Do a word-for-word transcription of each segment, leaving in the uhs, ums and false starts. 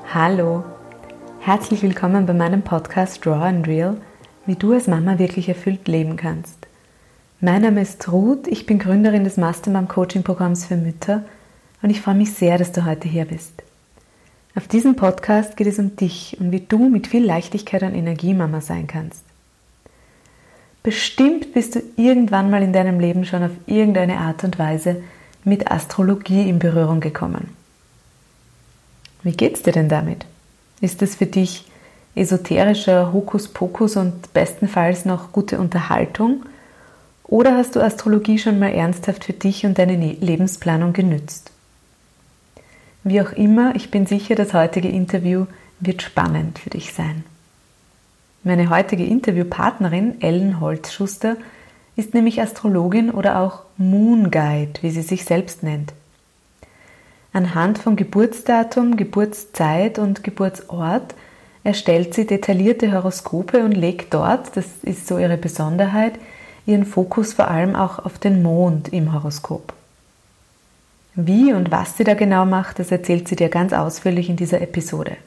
Hallo, herzlich willkommen bei meinem Podcast Raw and Real, wie du als Mama wirklich erfüllt leben kannst. Mein Name ist Ruth, ich bin Gründerin des Mastermom Coaching Programms für Mütter und ich freue mich sehr, dass du heute hier bist. Auf diesem Podcast geht es um dich und wie du mit viel Leichtigkeit und Energie Mama sein kannst. Bestimmt bist du irgendwann mal in deinem Leben schon auf irgendeine Art und Weise mit Astrologie in Berührung gekommen. Wie geht's dir denn damit? Ist es für dich esoterischer Hokuspokus und bestenfalls noch gute Unterhaltung? Oder hast du Astrologie schon mal ernsthaft für dich und deine Lebensplanung genützt? Wie auch immer, ich bin sicher, das heutige Interview wird spannend für dich sein. Meine heutige Interviewpartnerin Ellen Holzschuster ist nämlich Astrologin oder auch Moon Guide, wie sie sich selbst nennt. Anhand von Geburtsdatum, Geburtszeit und Geburtsort erstellt sie detaillierte Horoskope und legt dort, das ist so ihre Besonderheit, ihren Fokus vor allem auch auf den Mond im Horoskop. Wie und was sie da genau macht, das erzählt sie dir ganz ausführlich in dieser Episode.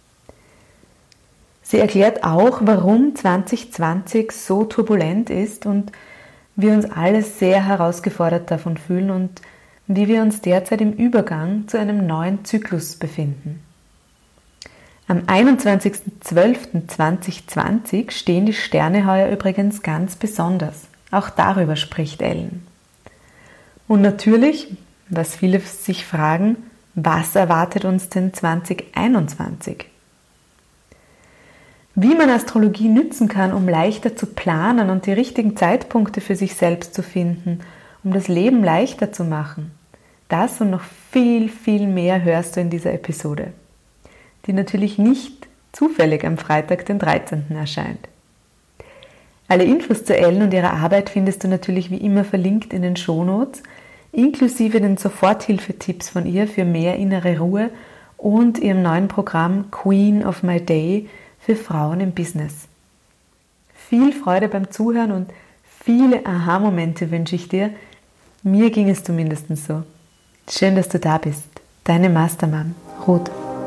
Sie erklärt auch, warum zwanzig zwanzig so turbulent ist und wir uns alle sehr herausgefordert davon fühlen und wie wir uns derzeit im Übergang zu einem neuen Zyklus befinden. Am einundzwanzigsten zwölften zweitausendzwanzig stehen die Sterne heuer übrigens ganz besonders. Auch darüber spricht Ellen. Und natürlich, was viele sich fragen, was erwartet uns denn zwanzig einundzwanzig? Wie man Astrologie nützen kann, um leichter zu planen und die richtigen Zeitpunkte für sich selbst zu finden, um das Leben leichter zu machen. Das und noch viel, viel mehr hörst du in dieser Episode, die natürlich nicht zufällig am Freitag, den dreizehnten erscheint. Alle Infos zu Ellen und ihrer Arbeit findest du natürlich wie immer verlinkt in den Shownotes, inklusive den Soforthilfetipps von ihr für mehr innere Ruhe und ihrem neuen Programm Queen of My Day für Frauen im Business. Viel Freude beim Zuhören und viele Aha-Momente wünsche ich dir. Mir ging es zumindest so. Schön, dass du da bist. Deine Mastermom, Ruth.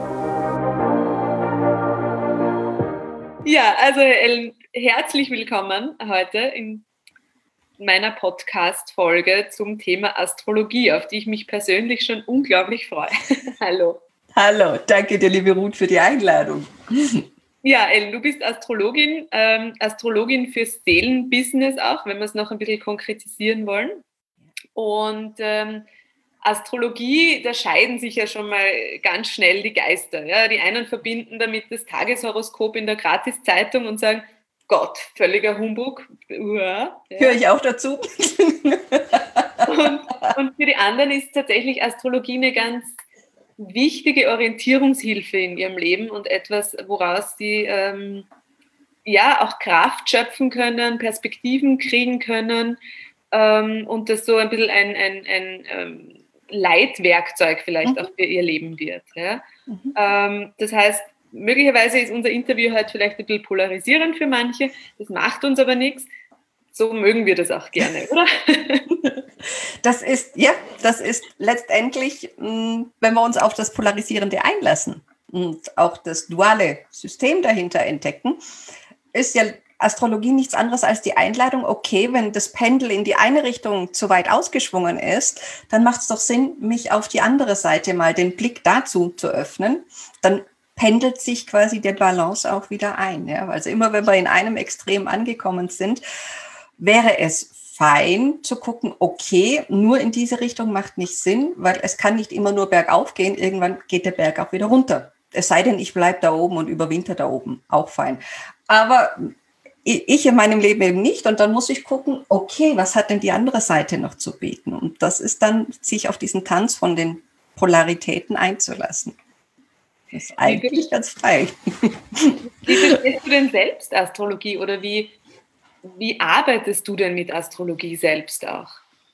Ja, also Ellen, herzlich willkommen heute in meiner Podcast-Folge zum Thema Astrologie, auf die ich mich persönlich schon unglaublich freue. Hallo. Hallo, danke dir, liebe Ruth, für die Einladung. Ja, Ellen, du bist Astrologin, ähm, Astrologin fürs Seelenbusiness auch, wenn wir es noch ein bisschen konkretisieren wollen. Und ähm, Astrologie, da scheiden sich ja schon mal ganz schnell die Geister. Ja? Die einen verbinden damit das Tageshoroskop in der Gratiszeitung und sagen, Gott, völliger Humbug. Ja, ja. Höre ich auch dazu. Und, und für die anderen ist tatsächlich Astrologie eine ganz wichtige Orientierungshilfe in ihrem Leben und etwas, woraus sie ähm, ja auch Kraft schöpfen können, Perspektiven kriegen können ähm, und das so ein bisschen ein, ein, ein ähm, Leitwerkzeug vielleicht mhm. auch für ihr Leben wird. Ja? Mhm. Ähm, das heißt, möglicherweise ist unser Interview heute vielleicht ein bisschen polarisierend für manche, das macht uns aber nichts. So mögen wir das auch gerne, oder? Das ist, ja, das ist letztendlich, wenn wir uns auf das Polarisierende einlassen und auch das duale System dahinter entdecken, ist ja Astrologie nichts anderes als die Einladung, okay, wenn das Pendel in die eine Richtung zu weit ausgeschwungen ist, dann macht es doch Sinn, mich auf die andere Seite mal den Blick dazu zu öffnen. Dann pendelt sich quasi der Balance auch wieder ein. Ja? Also immer, wenn wir in einem Extrem angekommen sind, wäre es fein zu gucken, okay, nur in diese Richtung macht nicht Sinn, weil es kann nicht immer nur bergauf gehen, irgendwann geht der Berg auch wieder runter. Es sei denn, ich bleibe da oben und überwinter da oben, auch fein. Aber ich in meinem Leben eben nicht und dann muss ich gucken, okay, was hat denn die andere Seite noch zu bieten? Und das ist dann, sich auf diesen Tanz von den Polaritäten einzulassen. Das ist eigentlich ganz frei. Wie verstehst du denn selbst Astrologie oder wie Wie arbeitest du denn mit Astrologie selbst auch?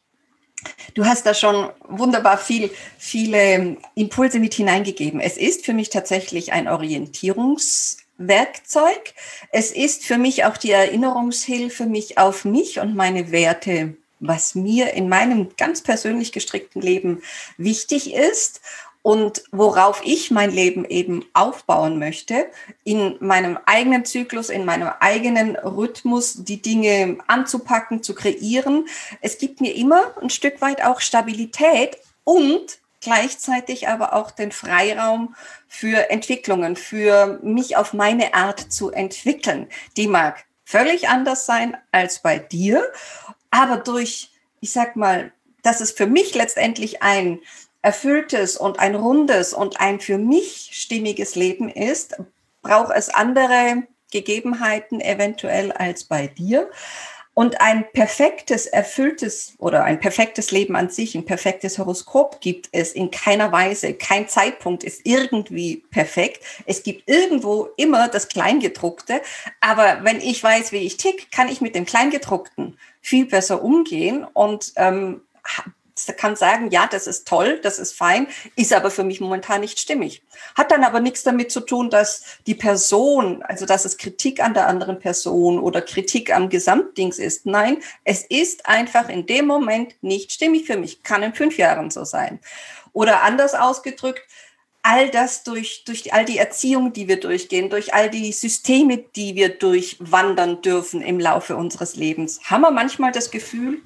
Du hast da schon wunderbar viel, viele Impulse mit hineingegeben. Es ist für mich tatsächlich ein Orientierungswerkzeug. Es ist für mich auch die Erinnerungshilfe, mich auf mich und meine Werte, was mir in meinem ganz persönlich gestrickten Leben wichtig ist. und worauf ich mein Leben eben aufbauen möchte, in meinem eigenen Zyklus, in meinem eigenen Rhythmus, die Dinge anzupacken, zu kreieren. Es gibt mir immer ein Stück weit auch Stabilität und gleichzeitig aber auch den Freiraum für Entwicklungen, für mich auf meine Art zu entwickeln. Die mag völlig anders sein als bei dir, aber durch, ich sag mal, dass es für mich letztendlich ein erfülltes und ein rundes und ein für mich stimmiges Leben ist, braucht es andere Gegebenheiten eventuell als bei dir. Und ein perfektes, erfülltes oder ein perfektes Leben an sich, ein perfektes Horoskop gibt es in keiner Weise. Kein Zeitpunkt ist irgendwie perfekt. Es gibt irgendwo immer das Kleingedruckte. Aber wenn ich weiß, wie ich tick, kann ich mit dem Kleingedruckten viel besser umgehen und ähm, kann sagen, ja, das ist toll, das ist fein, ist aber für mich momentan nicht stimmig. Hat dann aber nichts damit zu tun, dass die Person, also dass es Kritik an der anderen Person oder Kritik am Gesamtdings ist. Nein, es ist einfach in dem Moment nicht stimmig für mich. Kann in fünf Jahren so sein. Oder anders ausgedrückt, all das durch, durch all die Erziehung, die wir durchgehen, durch all die Systeme, die wir durchwandern dürfen im Laufe unseres Lebens, haben wir manchmal das Gefühl,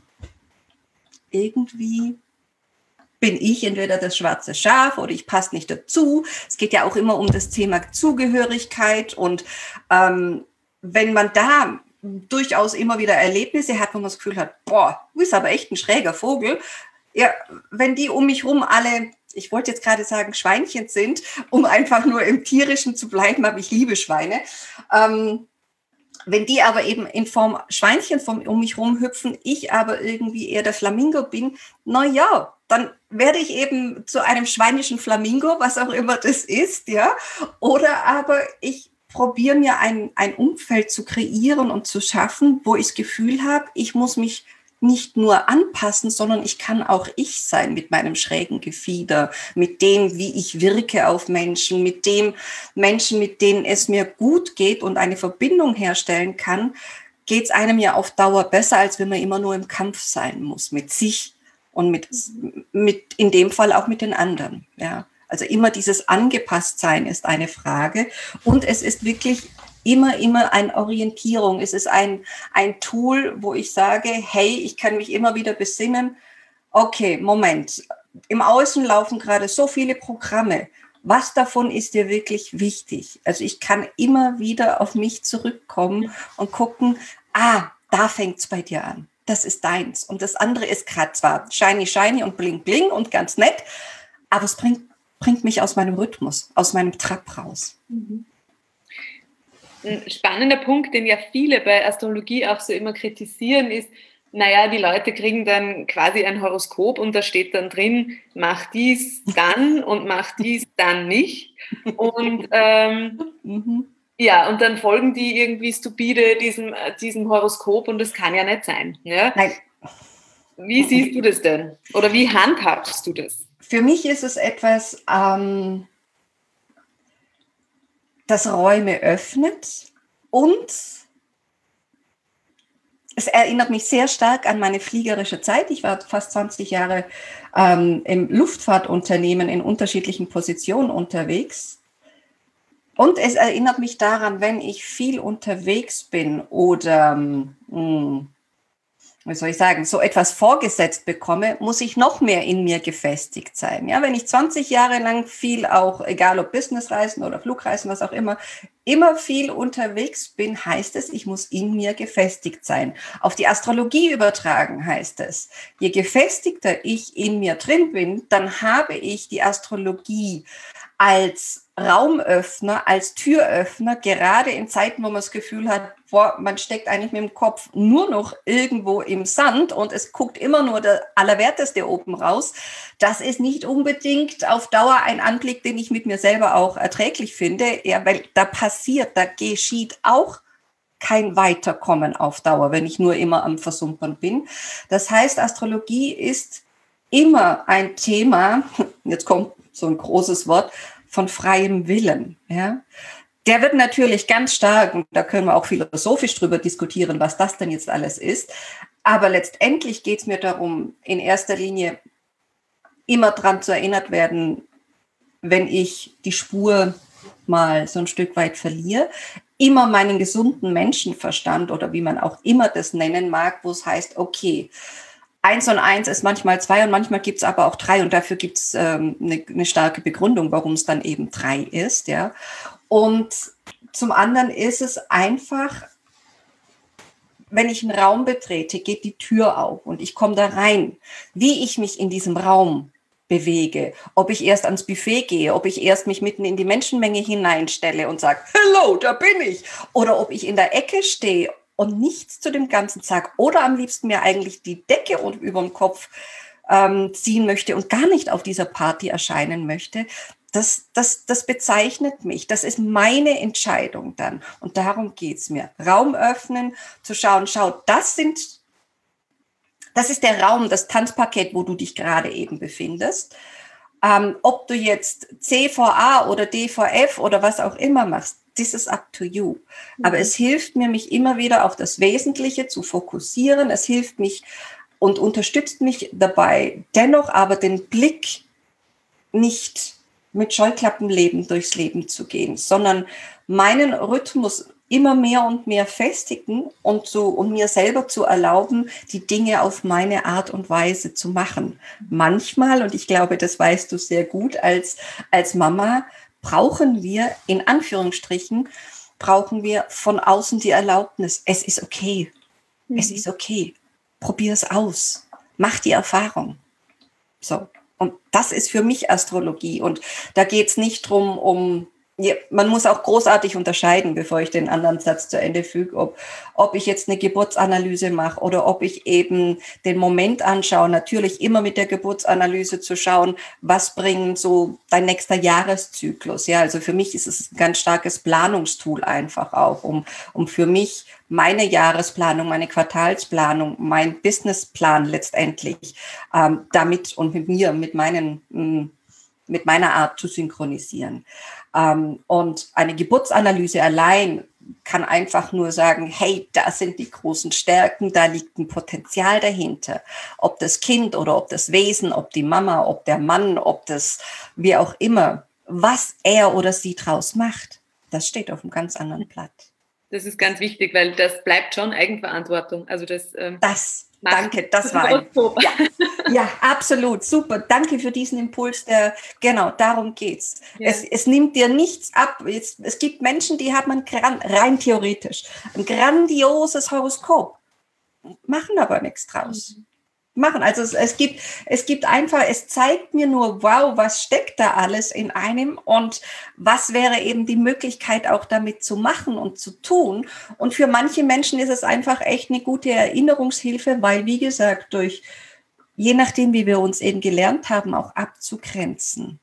irgendwie bin ich entweder das schwarze Schaf oder ich passe nicht dazu. Es geht ja auch immer um das Thema Zugehörigkeit. Und ähm, wenn man da durchaus immer wieder Erlebnisse hat, wo man das Gefühl hat, boah, du bist aber echt ein schräger Vogel. Ja, wenn die um mich rum alle, ich wollte jetzt gerade sagen Schweinchen sind, um einfach nur im Tierischen zu bleiben, aber ich liebe Schweine, ähm, wenn die aber eben in Form Schweinchen um mich rumhüpfen, ich aber irgendwie eher der Flamingo bin, na ja, dann werde ich eben zu einem schweinischen Flamingo, was auch immer das ist, ja. Oder aber ich probiere mir ein, ein Umfeld zu kreieren und zu schaffen, wo ich das Gefühl habe, ich muss mich nicht nur anpassen, sondern ich kann auch ich sein mit meinem schrägen Gefieder, mit dem, wie ich wirke auf Menschen, mit dem Menschen, mit denen es mir gut geht und eine Verbindung herstellen kann, geht es einem ja auf Dauer besser, als wenn man immer nur im Kampf sein muss mit sich und mit, mit in dem Fall auch mit den anderen. Ja. Also immer dieses Angepasstsein ist eine Frage und es ist wirklich immer, immer eine Orientierung. Es ist ein, ein Tool, wo ich sage, hey, ich kann mich immer wieder besinnen, okay, Moment, im Außen laufen gerade so viele Programme. Was davon ist dir wirklich wichtig? Also ich kann immer wieder auf mich zurückkommen und gucken, ah, da fängt's bei dir an. Das ist deins. Und das andere ist gerade zwar shiny, shiny und bling, bling und ganz nett, aber es bringt, bringt mich aus meinem Rhythmus, aus meinem Trab raus. Mhm. Ein spannender Punkt, den ja viele bei Astrologie auch so immer kritisieren, ist, naja, die Leute kriegen dann quasi ein Horoskop und da steht dann drin, mach dies dann und mach dies dann nicht. Und ähm, mhm. ja, und dann folgen die irgendwie stupide diesem, diesem Horoskop und das kann ja nicht sein. Ja? Nein. Wie siehst du das denn? Oder wie handhabst du das? Für mich ist es etwas, ähm, das Räume öffnet und es erinnert mich sehr stark an meine fliegerische Zeit. Ich war fast zwanzig Jahre ähm, im Luftfahrtunternehmen in unterschiedlichen Positionen unterwegs. Und es erinnert mich daran, wenn ich viel unterwegs bin oder, mh, wie soll ich sagen, so etwas vorgesetzt bekomme, muss ich noch mehr in mir gefestigt sein. Ja, wenn ich zwanzig Jahre lang viel auch, egal ob Businessreisen oder Flugreisen, was auch immer, immer viel unterwegs bin, heißt es, ich muss in mir gefestigt sein. Auf die Astrologie übertragen heißt es, je gefestigter ich in mir drin bin, dann habe ich die Astrologie als Raumöffner, als Türöffner, gerade in Zeiten, wo man das Gefühl hat, boah, man steckt eigentlich mit dem Kopf nur noch irgendwo im Sand und es guckt immer nur der Allerwerteste oben raus. Das ist nicht unbedingt auf Dauer ein Anblick, den ich mit mir selber auch erträglich finde, ja, weil da passiert, da geschieht auch kein Weiterkommen auf Dauer, wenn ich nur immer am Versumpern bin. Das heißt, Astrologie ist immer ein Thema, jetzt kommt so ein großes Wort, von freiem Willen. Ja. Der wird natürlich ganz stark, und da können wir auch philosophisch drüber diskutieren, was das denn jetzt alles ist, aber letztendlich geht es mir darum, in erster Linie immer dran zu erinnert werden, wenn ich die Spur mal so ein Stück weit verliere, immer meinen gesunden Menschenverstand oder wie man auch immer das nennen mag, wo es heißt, okay, eins und eins ist manchmal zwei und manchmal gibt es aber auch drei und dafür gibt es ähm, eine, eine starke Begründung, warum es dann eben drei ist, ja. Und zum anderen ist es einfach, wenn ich einen Raum betrete, geht die Tür auf und ich komme da rein. Wie ich mich in diesem Raum bewege, ob ich erst ans Buffet gehe, ob ich erst mich mitten in die Menschenmenge hineinstelle und sage, hello, da bin ich, oder ob ich in der Ecke stehe und nichts zu dem Ganzen sage oder am liebsten mir eigentlich die Decke über dem Kopf ähm, ziehen möchte und gar nicht auf dieser Party erscheinen möchte, das, das, das bezeichnet mich. Das ist meine Entscheidung dann. Und darum geht es mir. Raum öffnen, zu schauen, schau, das sind, das ist der Raum, das Tanzparkett, wo du dich gerade eben befindest. Ähm, ob du jetzt C vor A oder D vor F oder was auch immer machst, this is up to you. Mhm. Aber es hilft mir, mich immer wieder auf das Wesentliche zu fokussieren. Es hilft mich und unterstützt mich dabei, dennoch aber den Blick nicht mit Scheuklappenleben durchs Leben zu gehen, sondern meinen Rhythmus immer mehr und mehr festigen und, so, und mir selber zu erlauben, die Dinge auf meine Art und Weise zu machen. Manchmal, und ich glaube, das weißt du sehr gut, als, als Mama brauchen wir, in Anführungsstrichen, brauchen wir von außen die Erlaubnis. Es ist okay. Mhm. Es ist okay. Probier es aus. Mach die Erfahrung. So. Und das ist für mich Astrologie. Und da geht es nicht drum, um, ja, man muss auch großartig unterscheiden, bevor ich den anderen Satz zu Ende füge, ob, ob ich jetzt eine Geburtsanalyse mache oder ob ich eben den Moment anschaue. Natürlich immer mit der Geburtsanalyse zu schauen, was bringt so dein nächster Jahreszyklus. Ja, also für mich ist es ein ganz starkes Planungstool einfach auch, um, um für mich meine Jahresplanung, meine Quartalsplanung, mein Businessplan letztendlich ähm, damit und mit mir, mit meinen, mh, mit meiner Art zu synchronisieren. Ähm, und eine Geburtsanalyse allein kann einfach nur sagen, hey, da sind die großen Stärken, da liegt ein Potenzial dahinter. Ob das Kind oder ob das Wesen, ob die Mama, ob der Mann, ob das wie auch immer, was er oder sie draus macht, das steht auf einem ganz anderen Blatt. Das ist ganz wichtig, weil das bleibt schon Eigenverantwortung. Also das, ähm, das danke, das war ein, ja, ja, absolut, super. Danke für diesen Impuls, der, genau, darum geht's. Ja. Es, es nimmt dir nichts ab. Es, es gibt Menschen, die haben ein, rein theoretisch ein grandioses Horoskop, machen aber nichts draus. Mhm. Machen. Also es, es gibt, es gibt einfach, es zeigt mir nur, wow, was steckt da alles in einem und was wäre eben die Möglichkeit auch damit zu machen und zu tun. Und für manche Menschen ist es einfach echt eine gute Erinnerungshilfe, weil, wie gesagt, durch, je nachdem, wie wir uns eben gelernt haben, auch abzugrenzen.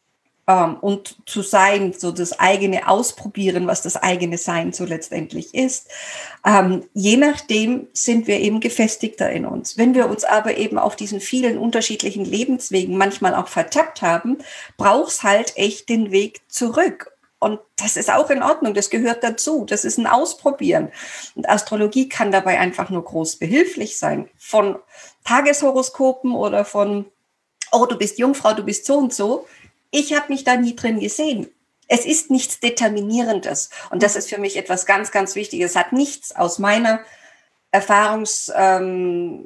Um, und zu sein, so das eigene Ausprobieren, was das eigene Sein so letztendlich ist. Um, je nachdem sind wir eben gefestigter in uns. Wenn wir uns aber eben auf diesen vielen unterschiedlichen Lebenswegen manchmal auch vertappt haben, braucht es halt echt den Weg zurück. Und das ist auch in Ordnung, das gehört dazu, das ist ein Ausprobieren. Und Astrologie kann dabei einfach nur groß behilflich sein. Von Tageshoroskopen oder von, oh, du bist Jungfrau, du bist so und so. Ich habe mich da nie drin gesehen. Es ist nichts Determinierendes. Und das ist für mich etwas ganz, ganz Wichtiges. Es hat nichts aus meiner Erfahrungswelt, ähm,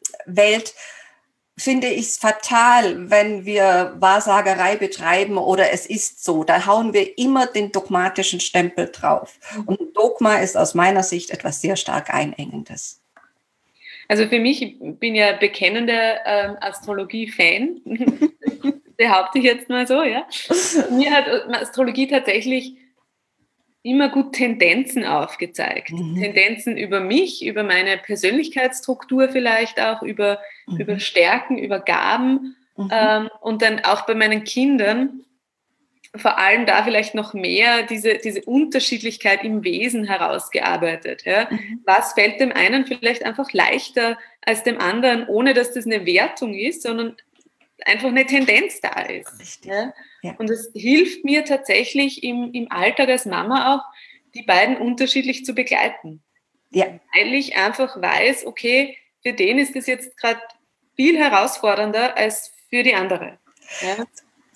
finde ich es fatal, wenn wir Wahrsagerei betreiben oder es ist so. Da hauen wir immer den dogmatischen Stempel drauf. Und Dogma ist aus meiner Sicht etwas sehr stark Einengendes. Also für mich, ich bin ja bekennender ähm, Astrologie-Fan. Behaupte ich jetzt mal so, ja. Mir hat Astrologie tatsächlich immer gut Tendenzen aufgezeigt. Mhm. Tendenzen über mich, über meine Persönlichkeitsstruktur vielleicht auch, über, mhm. über Stärken, über Gaben mhm. ähm, und dann auch bei meinen Kindern vor allem da vielleicht noch mehr diese, diese Unterschiedlichkeit im Wesen herausgearbeitet. Ja. Mhm. Was fällt dem einen vielleicht einfach leichter als dem anderen, ohne dass das eine Wertung ist, sondern einfach eine Tendenz da ist. Ja? Ja. Und es hilft mir tatsächlich im, im Alltag als Mama auch, die beiden unterschiedlich zu begleiten. Ja. Weil ich einfach weiß, okay, für den ist es jetzt gerade viel herausfordernder als für die andere. Ja?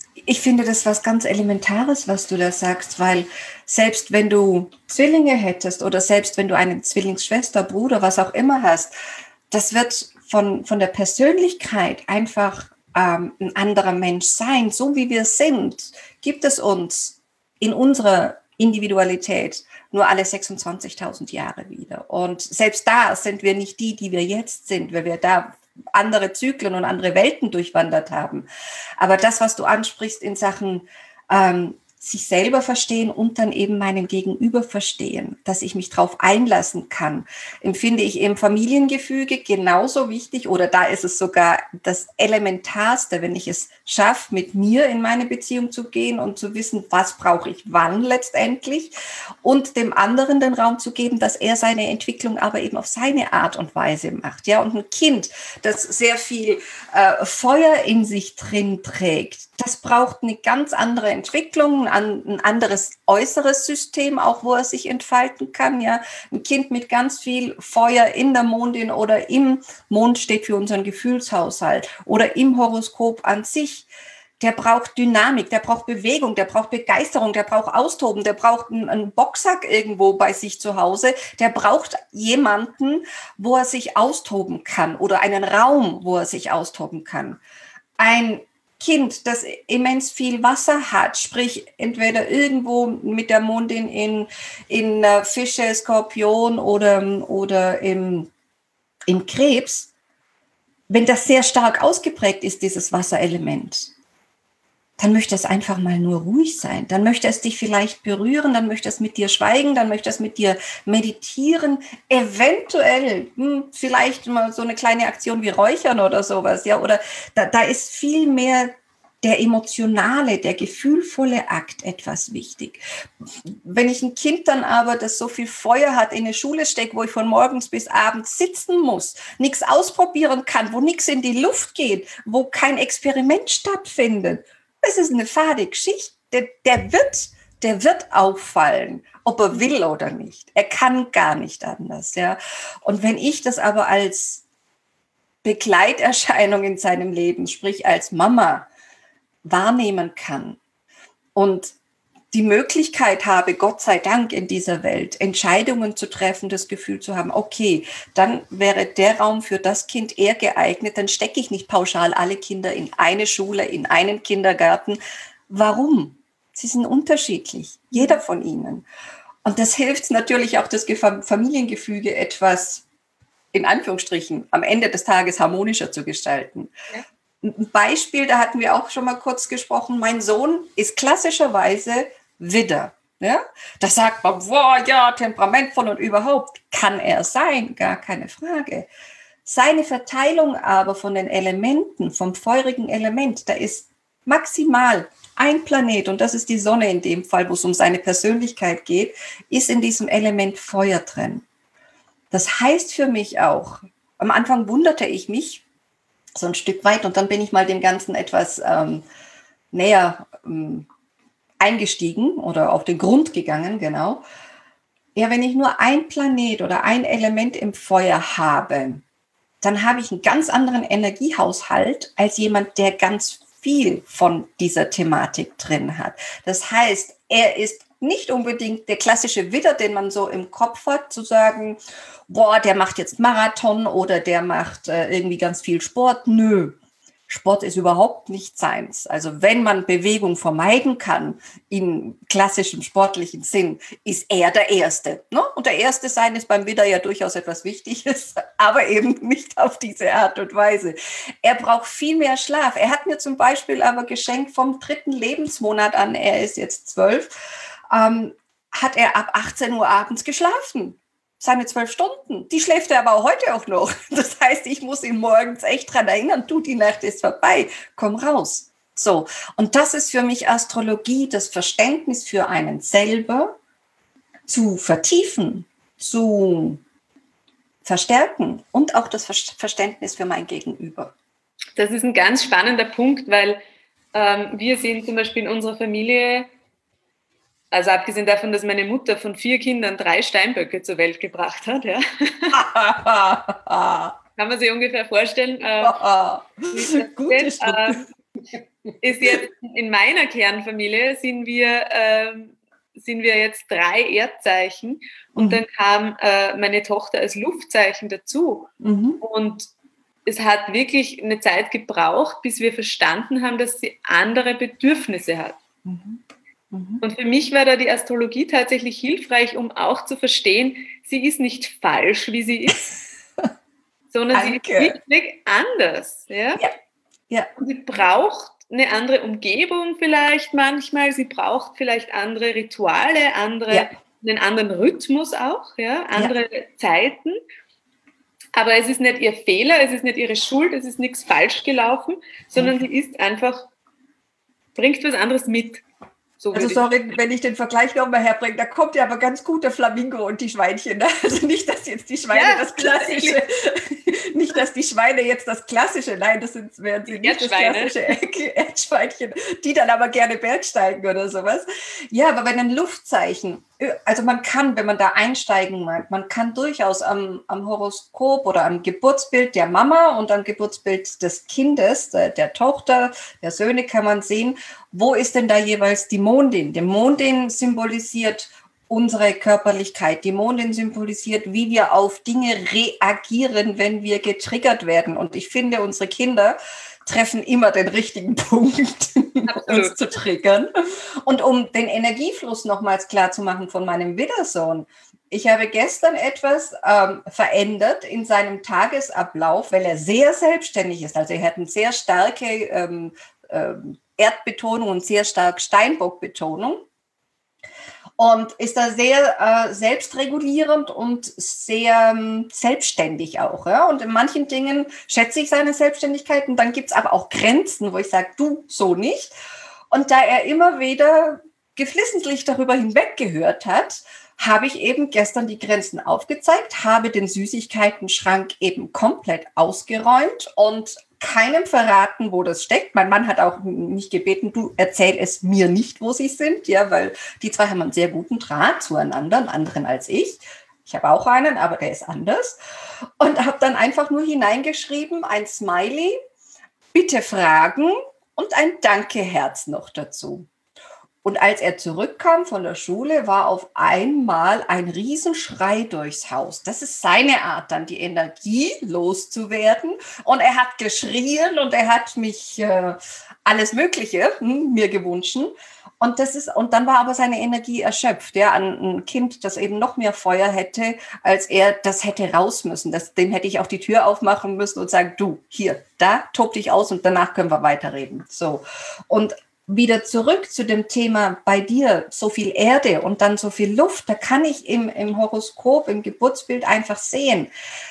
ich finde das was ganz Elementares, was du da sagst, weil selbst wenn du Zwillinge hättest oder selbst wenn du eine Zwillingsschwester, Bruder, was auch immer hast, das wird von, von der Persönlichkeit einfach ähm, ein anderer Mensch sein. So wie wir sind, gibt es uns in unserer Individualität nur alle sechsundzwanzigtausend Jahre wieder. Und selbst da sind wir nicht die, die wir jetzt sind, weil wir da andere Zyklen und andere Welten durchwandert haben. Aber das, was du ansprichst in Sachen ähm, sich selber verstehen und dann eben meinen Gegenüber verstehen, dass ich mich darauf einlassen kann, empfinde ich im Familiengefüge genauso wichtig, oder da ist es sogar das Elementarste, wenn ich es schaffe, mit mir in meine Beziehung zu gehen und zu wissen, was brauche ich wann letztendlich, und dem anderen den Raum zu geben, dass er seine Entwicklung aber eben auf seine Art und Weise macht. Ja, und ein Kind, das sehr viel äh, Feuer in sich drin trägt, das braucht eine ganz andere Entwicklung, ein anderes äußeres System, auch wo er sich entfalten kann. Ja, ein Kind mit ganz viel Feuer in der Mondin oder im Mond steht für unseren Gefühlshaushalt oder im Horoskop an sich. Der braucht Dynamik, der braucht Bewegung, der braucht Begeisterung, der braucht Austoben, der braucht einen, einen Boxsack irgendwo bei sich zu Hause, der braucht jemanden, wo er sich austoben kann oder einen Raum, wo er sich austoben kann. Ein Kind, das immens viel Wasser hat, sprich entweder irgendwo mit der Mondin in, in uh, Fische, Skorpion oder, oder im, im Krebs, wenn das sehr stark ausgeprägt ist, dieses Wasserelement, dann möchte es einfach mal nur ruhig sein. Dann möchte es dich vielleicht berühren, dann möchte es mit dir schweigen, dann möchte es mit dir meditieren, eventuell hm, vielleicht mal so eine kleine Aktion wie Räuchern oder sowas. Ja, oder da, da ist viel mehr der emotionale, der gefühlvolle Akt etwas wichtig. Wenn ich ein Kind dann aber, das so viel Feuer hat, in eine Schule stecke, wo ich von morgens bis abends sitzen muss, nichts ausprobieren kann, wo nichts in die Luft geht, wo kein Experiment stattfindet, das ist eine fade Geschichte. Der, der, wird, der wird auffallen, ob er will oder nicht. Er kann gar nicht anders. Ja. Und wenn ich das aber als Begleiterscheinung in seinem Leben, sprich als Mama, wahrnehmen kann und die Möglichkeit habe, Gott sei Dank in dieser Welt, Entscheidungen zu treffen, das Gefühl zu haben, okay, dann wäre der Raum für das Kind eher geeignet, dann stecke ich nicht pauschal alle Kinder in eine Schule, in einen Kindergarten. Warum? Sie sind unterschiedlich, jeder von ihnen. Und das hilft natürlich auch, das Familiengefüge etwas, in Anführungsstrichen, am Ende des Tages harmonischer zu gestalten. Ja. Ein Beispiel, da hatten wir auch schon mal kurz gesprochen, mein Sohn ist klassischerweise Widder. Ja? Da sagt man, boah, ja, temperamentvoll und überhaupt. Kann er sein, gar keine Frage. Seine Verteilung aber von den Elementen, vom feurigen Element, da ist maximal ein Planet, und das ist die Sonne in dem Fall, wo es um seine Persönlichkeit geht, ist in diesem Element Feuer drin. Das heißt für mich auch, am Anfang wunderte ich mich, so ein Stück weit, und dann bin ich mal dem Ganzen etwas ähm, näher ähm, eingestiegen oder auf den Grund gegangen, genau. Ja, wenn ich nur ein Planet oder ein Element im Feuer habe, dann habe ich einen ganz anderen Energiehaushalt als jemand, der ganz viel von dieser Thematik drin hat. Das heißt, er ist nicht unbedingt der klassische Widder, den man so im Kopf hat, zu sagen, boah, der macht jetzt Marathon oder der macht äh, irgendwie ganz viel Sport. Nö, Sport ist überhaupt nicht seins. Also wenn man Bewegung vermeiden kann, im klassischen sportlichen Sinn, ist er der Erste. Ne? Und der Erste sein ist beim Widder ja durchaus etwas Wichtiges, aber eben nicht auf diese Art und Weise. Er braucht viel mehr Schlaf. Er hat mir zum Beispiel aber geschenkt vom dritten Lebensmonat an, er ist jetzt zwölf, ähm, hat er ab achtzehn Uhr abends geschlafen. Seine zwölf Stunden, die schläft er aber auch heute auch noch. Das heißt, ich muss ihn morgens echt dran erinnern, du, die Nacht ist vorbei, komm raus. So, und das ist für mich Astrologie, das Verständnis für einen selber zu vertiefen, zu verstärken und auch das Verständnis für mein Gegenüber. Das ist ein ganz spannender Punkt, weil ähm, wir sind zum Beispiel in unserer Familie, also abgesehen davon, dass meine Mutter von vier Kindern drei Steinböcke zur Welt gebracht hat, ja. Kann man sich ungefähr vorstellen. Äh, Gute äh, ist jetzt in meiner Kernfamilie sind wir, ähm, sind wir jetzt drei Erdzeichen und mhm. dann kam äh, meine Tochter als Luftzeichen dazu. Mhm. Und es hat wirklich eine Zeit gebraucht, bis wir verstanden haben, dass sie andere Bedürfnisse hat. Mhm. Mhm. Und für mich war da die Astrologie tatsächlich hilfreich, um auch zu verstehen, sie ist nicht falsch, wie sie ist, sondern sie ist wirklich anders. Ja? Ja. Ja. Und sie braucht eine andere Umgebung vielleicht manchmal, sie braucht vielleicht andere Rituale, andere, ja. einen anderen Rhythmus auch, ja? andere ja. Zeiten. Aber es ist nicht ihr Fehler, es ist nicht ihre Schuld, es ist nichts falsch gelaufen, sondern sie ist einfach, bringt was anderes mit. So also sorry, wenn ich den Vergleich nochmal herbringe, da kommt ja aber ganz gut der Flamingo und die Schweinchen. Ne? Also nicht, dass jetzt die Schweine ja, das Klassische, nicht, dass die Schweine jetzt das Klassische, nein, das sind, wären sie nicht das klassische Erdschweinchen, die dann aber gerne Bergsteigen oder sowas. Ja, aber wenn ein Luftzeichen, also man kann, wenn man da einsteigen mag, man kann durchaus am, am Horoskop oder am Geburtsbild der Mama und am Geburtsbild des Kindes, der, der Tochter, der Söhne kann man sehen, wo ist denn da jeweils die Mondin? Die Mondin symbolisiert unsere Körperlichkeit. Die Mondin symbolisiert, wie wir auf Dinge reagieren, wenn wir getriggert werden. Und ich finde, unsere Kinder treffen immer den richtigen Punkt, uns zu triggern. Und um den Energiefluss nochmals klar zu machen von meinem Widdersohn, ich habe gestern etwas ähm, verändert in seinem Tagesablauf, weil er sehr selbstständig ist. Also er hat eine sehr starke ähm, ähm, Erdbetonung und sehr stark Steinbockbetonung. Und ist da sehr äh, selbstregulierend und sehr ähm, selbstständig auch. Ja? Und in manchen Dingen schätze ich seine Selbstständigkeit. Und dann gibt es aber auch Grenzen, wo ich sage, du, so nicht. Und da er immer wieder geflissentlich darüber hinweggehört hat, habe ich eben gestern die Grenzen aufgezeigt, habe den Süßigkeiten-Schrank eben komplett ausgeräumt und keinem verraten, wo das steckt. Mein Mann hat auch mich gebeten, du erzähl es mir nicht, wo sie sind, ja, weil die zwei haben einen sehr guten Draht zueinander, einen anderen als ich. Ich habe auch einen, aber der ist anders. Und habe dann einfach nur hineingeschrieben, ein Smiley, bitte fragen und ein Danke-Herz noch dazu. Und als er zurückkam von der Schule, war auf einmal ein Riesenschrei durchs Haus. Das ist seine Art, dann die Energie loszuwerden. Und er hat geschrien und er hat mich äh, alles Mögliche hm, mir gewünscht. Und das ist, und dann war aber seine Energie erschöpft. Ja, ein, ein Kind, das eben noch mehr Feuer hätte, als er, das hätte raus müssen. Das, dem hätte ich auch die Tür aufmachen müssen und sagen, du, hier, da, tob dich aus und danach können wir weiterreden. So. Und wieder zurück zu dem Thema bei dir, so viel Erde und dann so viel Luft, da kann ich im, im Horoskop, im Geburtsbild einfach sehen,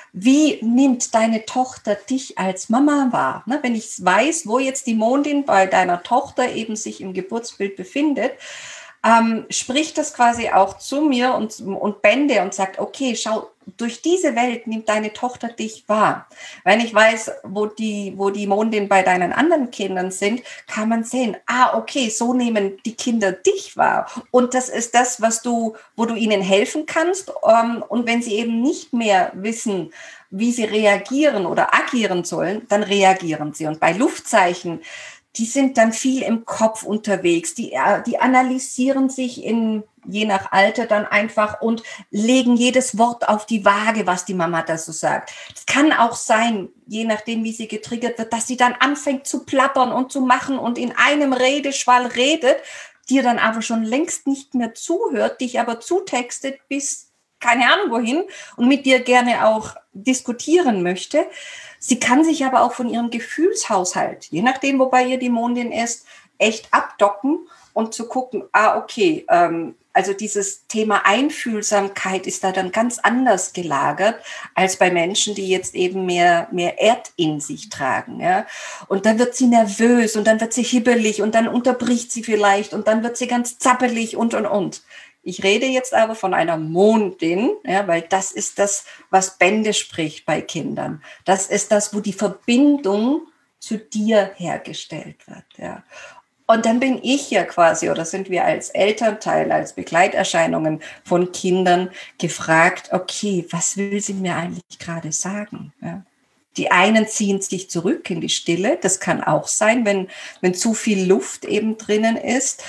wie nimmt deine Tochter dich als Mama wahr? Ne, wenn ich weiß, wo jetzt die Mondin bei deiner Tochter eben sich im Geburtsbild befindet, ähm, spricht das quasi auch zu mir und, und Bände und sagt, okay, schau, durch diese Welt nimmt deine Tochter dich wahr. Wenn ich weiß, wo die, wo die Mondin bei deinen anderen Kindern sind, kann man sehen, ah, okay, so nehmen die Kinder dich wahr. Und das ist das, was du, wo du ihnen helfen kannst. Ähm, und wenn sie eben nicht mehr wissen, wie sie reagieren oder agieren sollen, dann reagieren sie. Und bei Luftzeichen, die sind dann viel im Kopf unterwegs, die, die analysieren sich in, je nach Alter dann einfach und legen jedes Wort auf die Waage, was die Mama da so sagt. Es kann auch sein, je nachdem, wie sie getriggert wird, dass sie dann anfängt zu plappern und zu machen und in einem Redeschwall redet, dir dann aber schon längst nicht mehr zuhört, dich aber zutextet bis keine Ahnung wohin und mit dir gerne auch diskutieren möchte. Sie kann sich aber auch von ihrem Gefühlshaushalt, je nachdem, wobei ihr die Mondin ist, echt abdocken und zu gucken, ah, okay, ähm, also dieses Thema Einfühlsamkeit ist da dann ganz anders gelagert als bei Menschen, die jetzt eben mehr, mehr Erd in sich tragen. Ja? Und dann wird sie nervös und dann wird sie hibbelig und dann unterbricht sie vielleicht und dann wird sie ganz zappelig und, und, und. Ich rede jetzt aber von einer Mondin, ja, weil das ist das, was Bände spricht bei Kindern. Das ist das, wo die Verbindung zu dir hergestellt wird. Ja. Und dann bin ich ja quasi, oder sind wir als Elternteil, als Begleiterscheinungen von Kindern gefragt, okay, was will sie mir eigentlich gerade sagen? Ja. Die einen ziehen sich zurück in die Stille. Das kann auch sein, wenn, wenn zu viel Luft eben drinnen ist.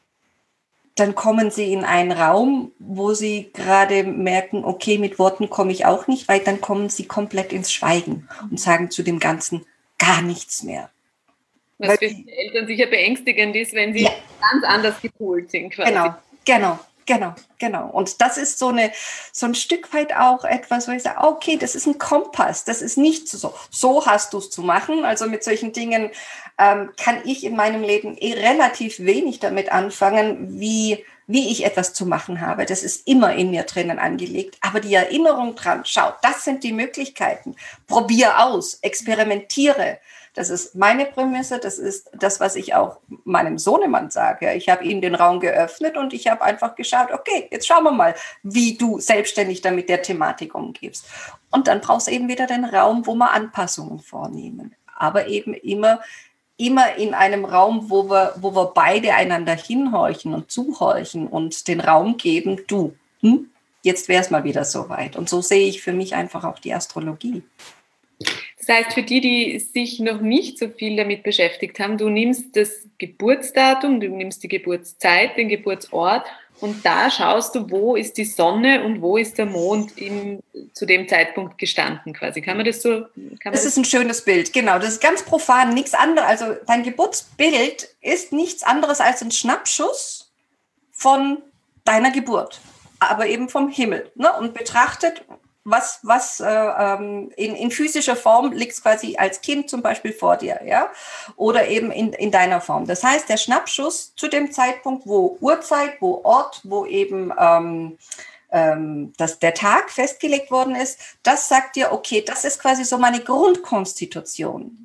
Dann kommen sie in einen Raum, wo sie gerade merken, okay, mit Worten komme ich auch nicht weit. Dann kommen sie komplett ins Schweigen und sagen zu dem Ganzen gar nichts mehr. Was für die Eltern sicher beängstigend ist, wenn sie ja. ganz anders gepolt sind quasi. Genau, genau. Genau, genau. Und das ist so, eine, so ein Stück weit auch etwas, wo ich sage, okay, das ist ein Kompass, das ist nicht so, so hast du es zu machen. Also mit solchen Dingen ähm, kann ich in meinem Leben eh relativ wenig damit anfangen, wie, wie ich etwas zu machen habe. Das ist immer in mir drinnen angelegt. Aber die Erinnerung dran, schau, das sind die Möglichkeiten. Probier aus, experimentiere. Das ist meine Prämisse, das ist das, was ich auch meinem Sohnemann sage. Ich habe ihm den Raum geöffnet und ich habe einfach geschaut, okay, jetzt schauen wir mal, wie du selbstständig damit der Thematik umgehst. Und dann brauchst du eben wieder den Raum, wo wir Anpassungen vornehmen. Aber eben immer, immer in einem Raum, wo wir, wo wir beide einander hinhorchen und zuhorchen und den Raum geben, du, hm, jetzt wäre es mal wieder soweit. Und so sehe ich für mich einfach auch die Astrologie. Das heißt, für die, die sich noch nicht so viel damit beschäftigt haben, du nimmst das Geburtsdatum, du nimmst die Geburtszeit, den Geburtsort und da schaust du, wo ist die Sonne und wo ist der Mond im, zu dem Zeitpunkt gestanden quasi. Kann man das so? Kann man das ist ein schönes Bild, genau. Das ist ganz profan, nichts anderes. Also dein Geburtsbild ist nichts anderes als ein Schnappschuss von deiner Geburt, aber eben vom Himmel, ne? Und betrachtet, was, was äh, in, in physischer Form liegt quasi als Kind zum Beispiel vor dir, ja, oder eben in, in deiner Form. Das heißt, der Schnappschuss zu dem Zeitpunkt, wo Uhrzeit, wo Ort, wo eben ähm, ähm, dass der Tag festgelegt worden ist, das sagt dir, okay, das ist quasi so meine Grundkonstitution.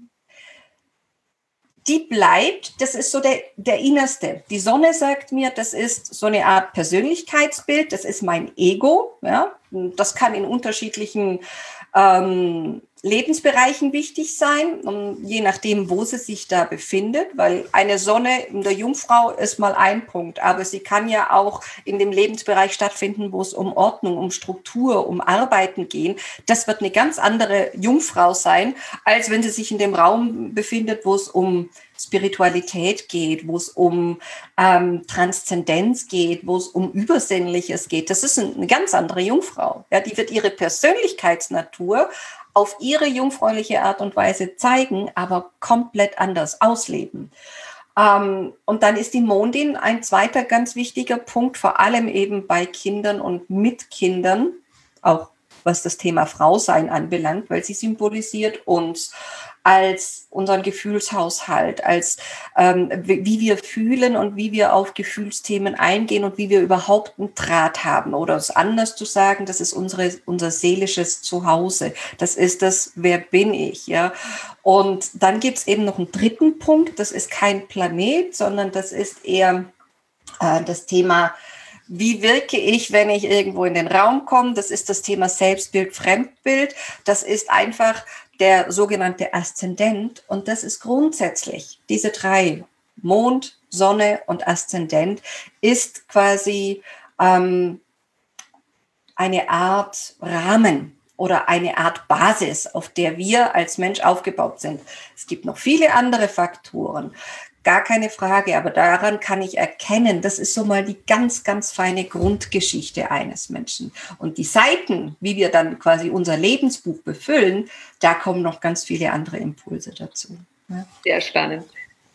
Die bleibt, das ist so der, der Innerste. Die Sonne sagt mir, das ist so eine Art Persönlichkeitsbild, das ist mein Ego. Ja? Das kann in unterschiedlichen ähm, Lebensbereichen wichtig sein, um, je nachdem, wo sie sich da befindet, weil eine Sonne in der Jungfrau ist mal ein Punkt, aber sie kann ja auch in dem Lebensbereich stattfinden, wo es um Ordnung, um Struktur, um Arbeiten gehen. Das wird eine ganz andere Jungfrau sein, als wenn sie sich in dem Raum befindet, wo es um Spiritualität geht, wo es um ähm, Transzendenz geht, wo es um Übersinnliches geht. Das ist eine ganz andere Jungfrau. Ja, die wird ihre Persönlichkeitsnatur auf ihre jungfräuliche Art und Weise zeigen, aber komplett anders ausleben. Ähm, und dann ist die Mondin ein zweiter ganz wichtiger Punkt, vor allem eben bei Kindern und mit Kindern, auch was das Thema Frausein anbelangt, weil sie symbolisiert uns als unseren Gefühlshaushalt, als ähm, wie wir fühlen und wie wir auf Gefühlsthemen eingehen und wie wir überhaupt einen Draht haben. Oder es anders zu sagen, das ist unsere, unser seelisches Zuhause. Das ist das, wer bin ich? Ja? Und dann gibt es eben noch einen dritten Punkt, das ist kein Planet, sondern das ist eher äh, das Thema, wie wirke ich, wenn ich irgendwo in den Raum komme? Das ist das Thema Selbstbild, Fremdbild. Das ist einfach der sogenannte Aszendent. Und das ist grundsätzlich, diese drei, Mond, Sonne und Aszendent, ist quasi ähm, eine Art Rahmen oder eine Art Basis, auf der wir als Mensch aufgebaut sind. Es gibt noch viele andere Faktoren. Gar keine Frage, aber daran kann ich erkennen, das ist so mal die ganz, ganz feine Grundgeschichte eines Menschen. Und die Seiten, wie wir dann quasi unser Lebensbuch befüllen, da kommen noch ganz viele andere Impulse dazu. Ja. Sehr spannend.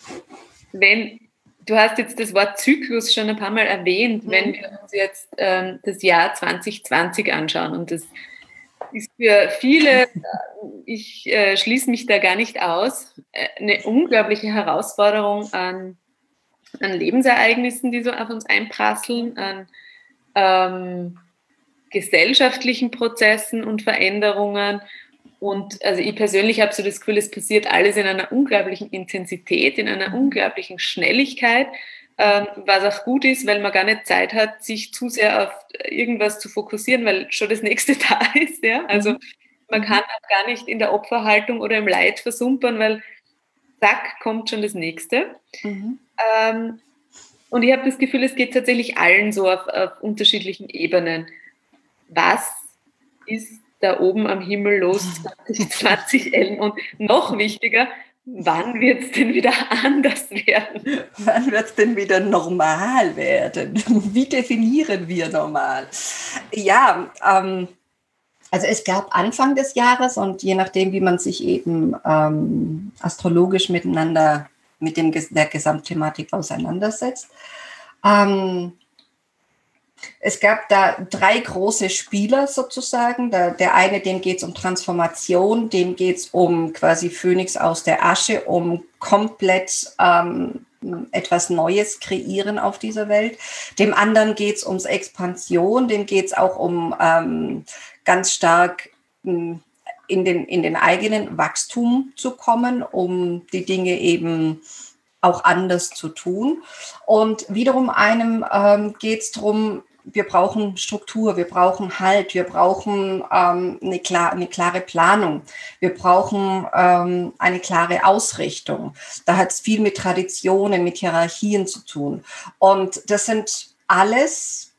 Wenn, du hast jetzt das Wort Zyklus schon ein paar Mal erwähnt, mhm. Wenn wir uns jetzt ähm, das Jahr zwanzig zwanzig anschauen und das ist für viele, ich äh, schließe mich da gar nicht aus, eine unglaubliche Herausforderung an, an Lebensereignissen, die so auf uns einprasseln, an ähm, gesellschaftlichen Prozessen und Veränderungen. Und also ich persönlich habe so das Gefühl, es passiert alles in einer unglaublichen Intensität, in einer unglaublichen Schnelligkeit, ähm, was auch gut ist, weil man gar nicht Zeit hat, sich zu sehr auf irgendwas zu fokussieren, weil schon das nächste da ist. Ja? Also man kann auch gar nicht in der Opferhaltung oder im Leid versumpern, weil zack, kommt schon das nächste. Mhm. Ähm, und ich habe das Gefühl, es geht tatsächlich allen so auf, auf unterschiedlichen Ebenen. Was ist da oben am Himmel los zwanzig zwanzig enden? Und noch wichtiger, wann wird es denn wieder anders werden? Wann wird es denn wieder normal werden? Wie definieren wir normal? Ja, ähm, also es gab Anfang des Jahres und je nachdem, wie man sich eben ähm, astrologisch miteinander mit dem, der Gesamtthematik auseinandersetzt, ähm, es gab da drei große Spieler sozusagen. Der, der eine, dem geht es um Transformation, dem geht es um quasi Phönix aus der Asche, um komplett ähm, etwas Neues kreieren auf dieser Welt. Dem anderen geht es ums Expansion, dem geht es auch um ähm, ganz stark in den, in den eigenen Wachstum zu kommen, um die Dinge eben auch anders zu tun. Und wiederum einem ähm, geht es darum, wir brauchen Struktur, wir brauchen Halt, wir brauchen ähm, eine, klar, eine klare Planung, wir brauchen ähm, eine klare Ausrichtung. Da hat es viel mit Traditionen, mit Hierarchien zu tun. Und das sind alles,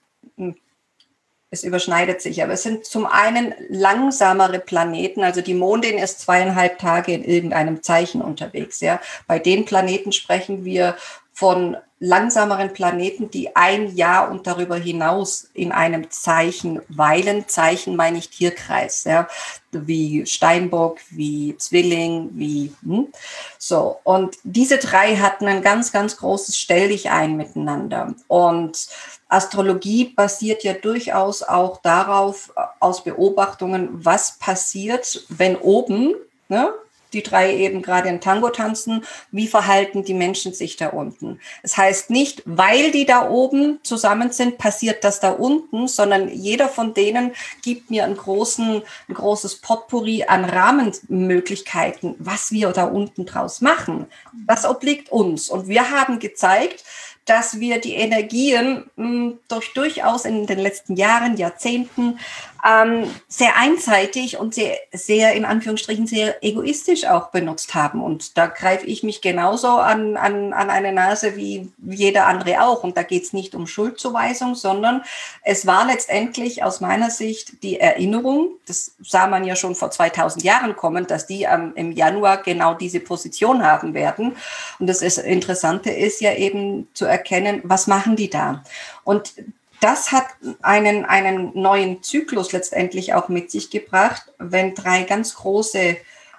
es überschneidet sich, aber es sind zum einen langsamere Planeten, also die Mondin ist zweieinhalb Tage in irgendeinem Zeichen unterwegs. Ja. Bei den Planeten sprechen wir von langsameren Planeten, die ein Jahr und darüber hinaus in einem Zeichen weilen. Zeichen meine ich Tierkreis, ja, wie Steinbock, wie Zwilling, wie hm. so. Und diese drei hatten ein ganz, ganz großes Stelldichein miteinander. Und Astrologie basiert ja durchaus auch darauf, aus Beobachtungen, was passiert, wenn oben, ne, die drei eben gerade in Tango tanzen, wie verhalten die Menschen sich da unten. Das heißt nicht, weil die da oben zusammen sind, passiert das da unten, sondern jeder von denen gibt mir einen großen, ein großes Potpourri an Rahmenmöglichkeiten, was wir da unten draus machen. Das obliegt uns. Und wir haben gezeigt, dass wir die Energien mh, durch, durchaus in den letzten Jahren, Jahrzehnten ähm, sehr einseitig und sehr, sehr, in Anführungsstrichen, sehr egoistisch auch benutzt haben. Und da greife ich mich genauso an, an, an eine Nase wie jeder andere auch. Und da geht es nicht um Schuldzuweisung, sondern es war letztendlich aus meiner Sicht die Erinnerung, das sah man ja schon vor zweitausend Jahren kommen, dass die ähm, im Januar genau diese Position haben werden. Und das ist, Interessante ist ja eben zu erkennen, was machen die da? Und das hat einen, einen neuen Zyklus letztendlich auch mit sich gebracht, wenn drei ganz große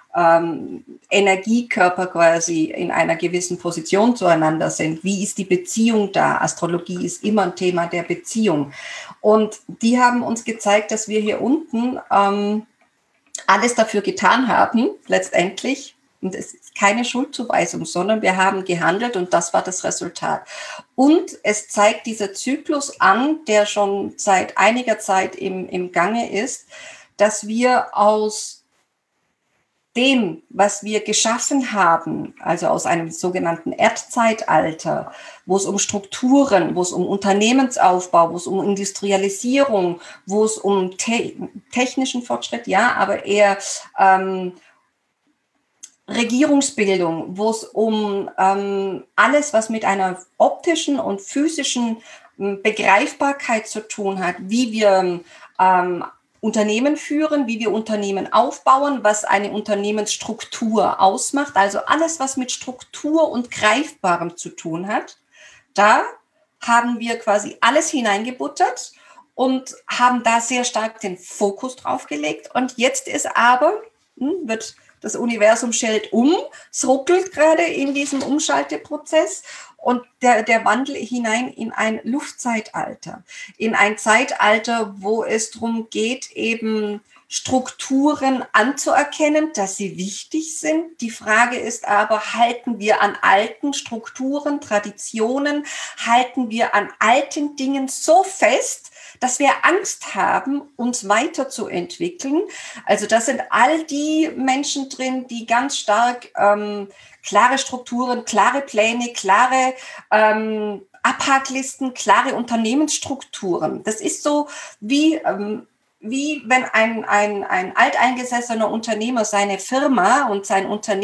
ähm, Energiekörper quasi in einer gewissen Position zueinander sind. Wie ist die Beziehung da? Astrologie ist immer ein Thema der Beziehung. Und die haben uns gezeigt, dass wir hier unten ähm, alles dafür getan haben, letztendlich. Und es ist keine Schuldzuweisung, sondern wir haben gehandelt und das war das Resultat. Und es zeigt dieser Zyklus an, der schon seit einiger Zeit im, im Gange ist, dass wir aus dem, was wir geschaffen haben, also aus einem sogenannten Erdzeitalter, wo es um Strukturen, wo es um Unternehmensaufbau, wo es um Industrialisierung, wo es um te- technischen Fortschritt, ja, aber eher ähm, Regierungsbildung, wo es um ähm, alles, was mit einer optischen und physischen ähm, Begreifbarkeit zu tun hat, wie wir ähm, Unternehmen führen, wie wir Unternehmen aufbauen, was eine Unternehmensstruktur ausmacht, also alles, was mit Struktur und Greifbarem zu tun hat, da haben wir quasi alles hineingebuttert und haben da sehr stark den Fokus drauf gelegt. Und jetzt ist aber, hm, wird das Universum schellt um, es ruckelt gerade in diesem Umschalteprozess und der, der Wandel hinein in ein Luftzeitalter, in ein Zeitalter, wo es darum geht, eben Strukturen anzuerkennen, dass sie wichtig sind. Die Frage ist aber, halten wir an alten Strukturen, Traditionen, halten wir an alten Dingen so fest, dass wir Angst haben, uns weiterzuentwickeln. Also das sind all die Menschen drin, die ganz stark ähm, klare Strukturen, klare Pläne, klare ähm, Abhaklisten, klare Unternehmensstrukturen. Das ist so wie, ähm, wie wenn ein, ein, ein alteingesessener Unternehmer seine Firma und sein Unternehmen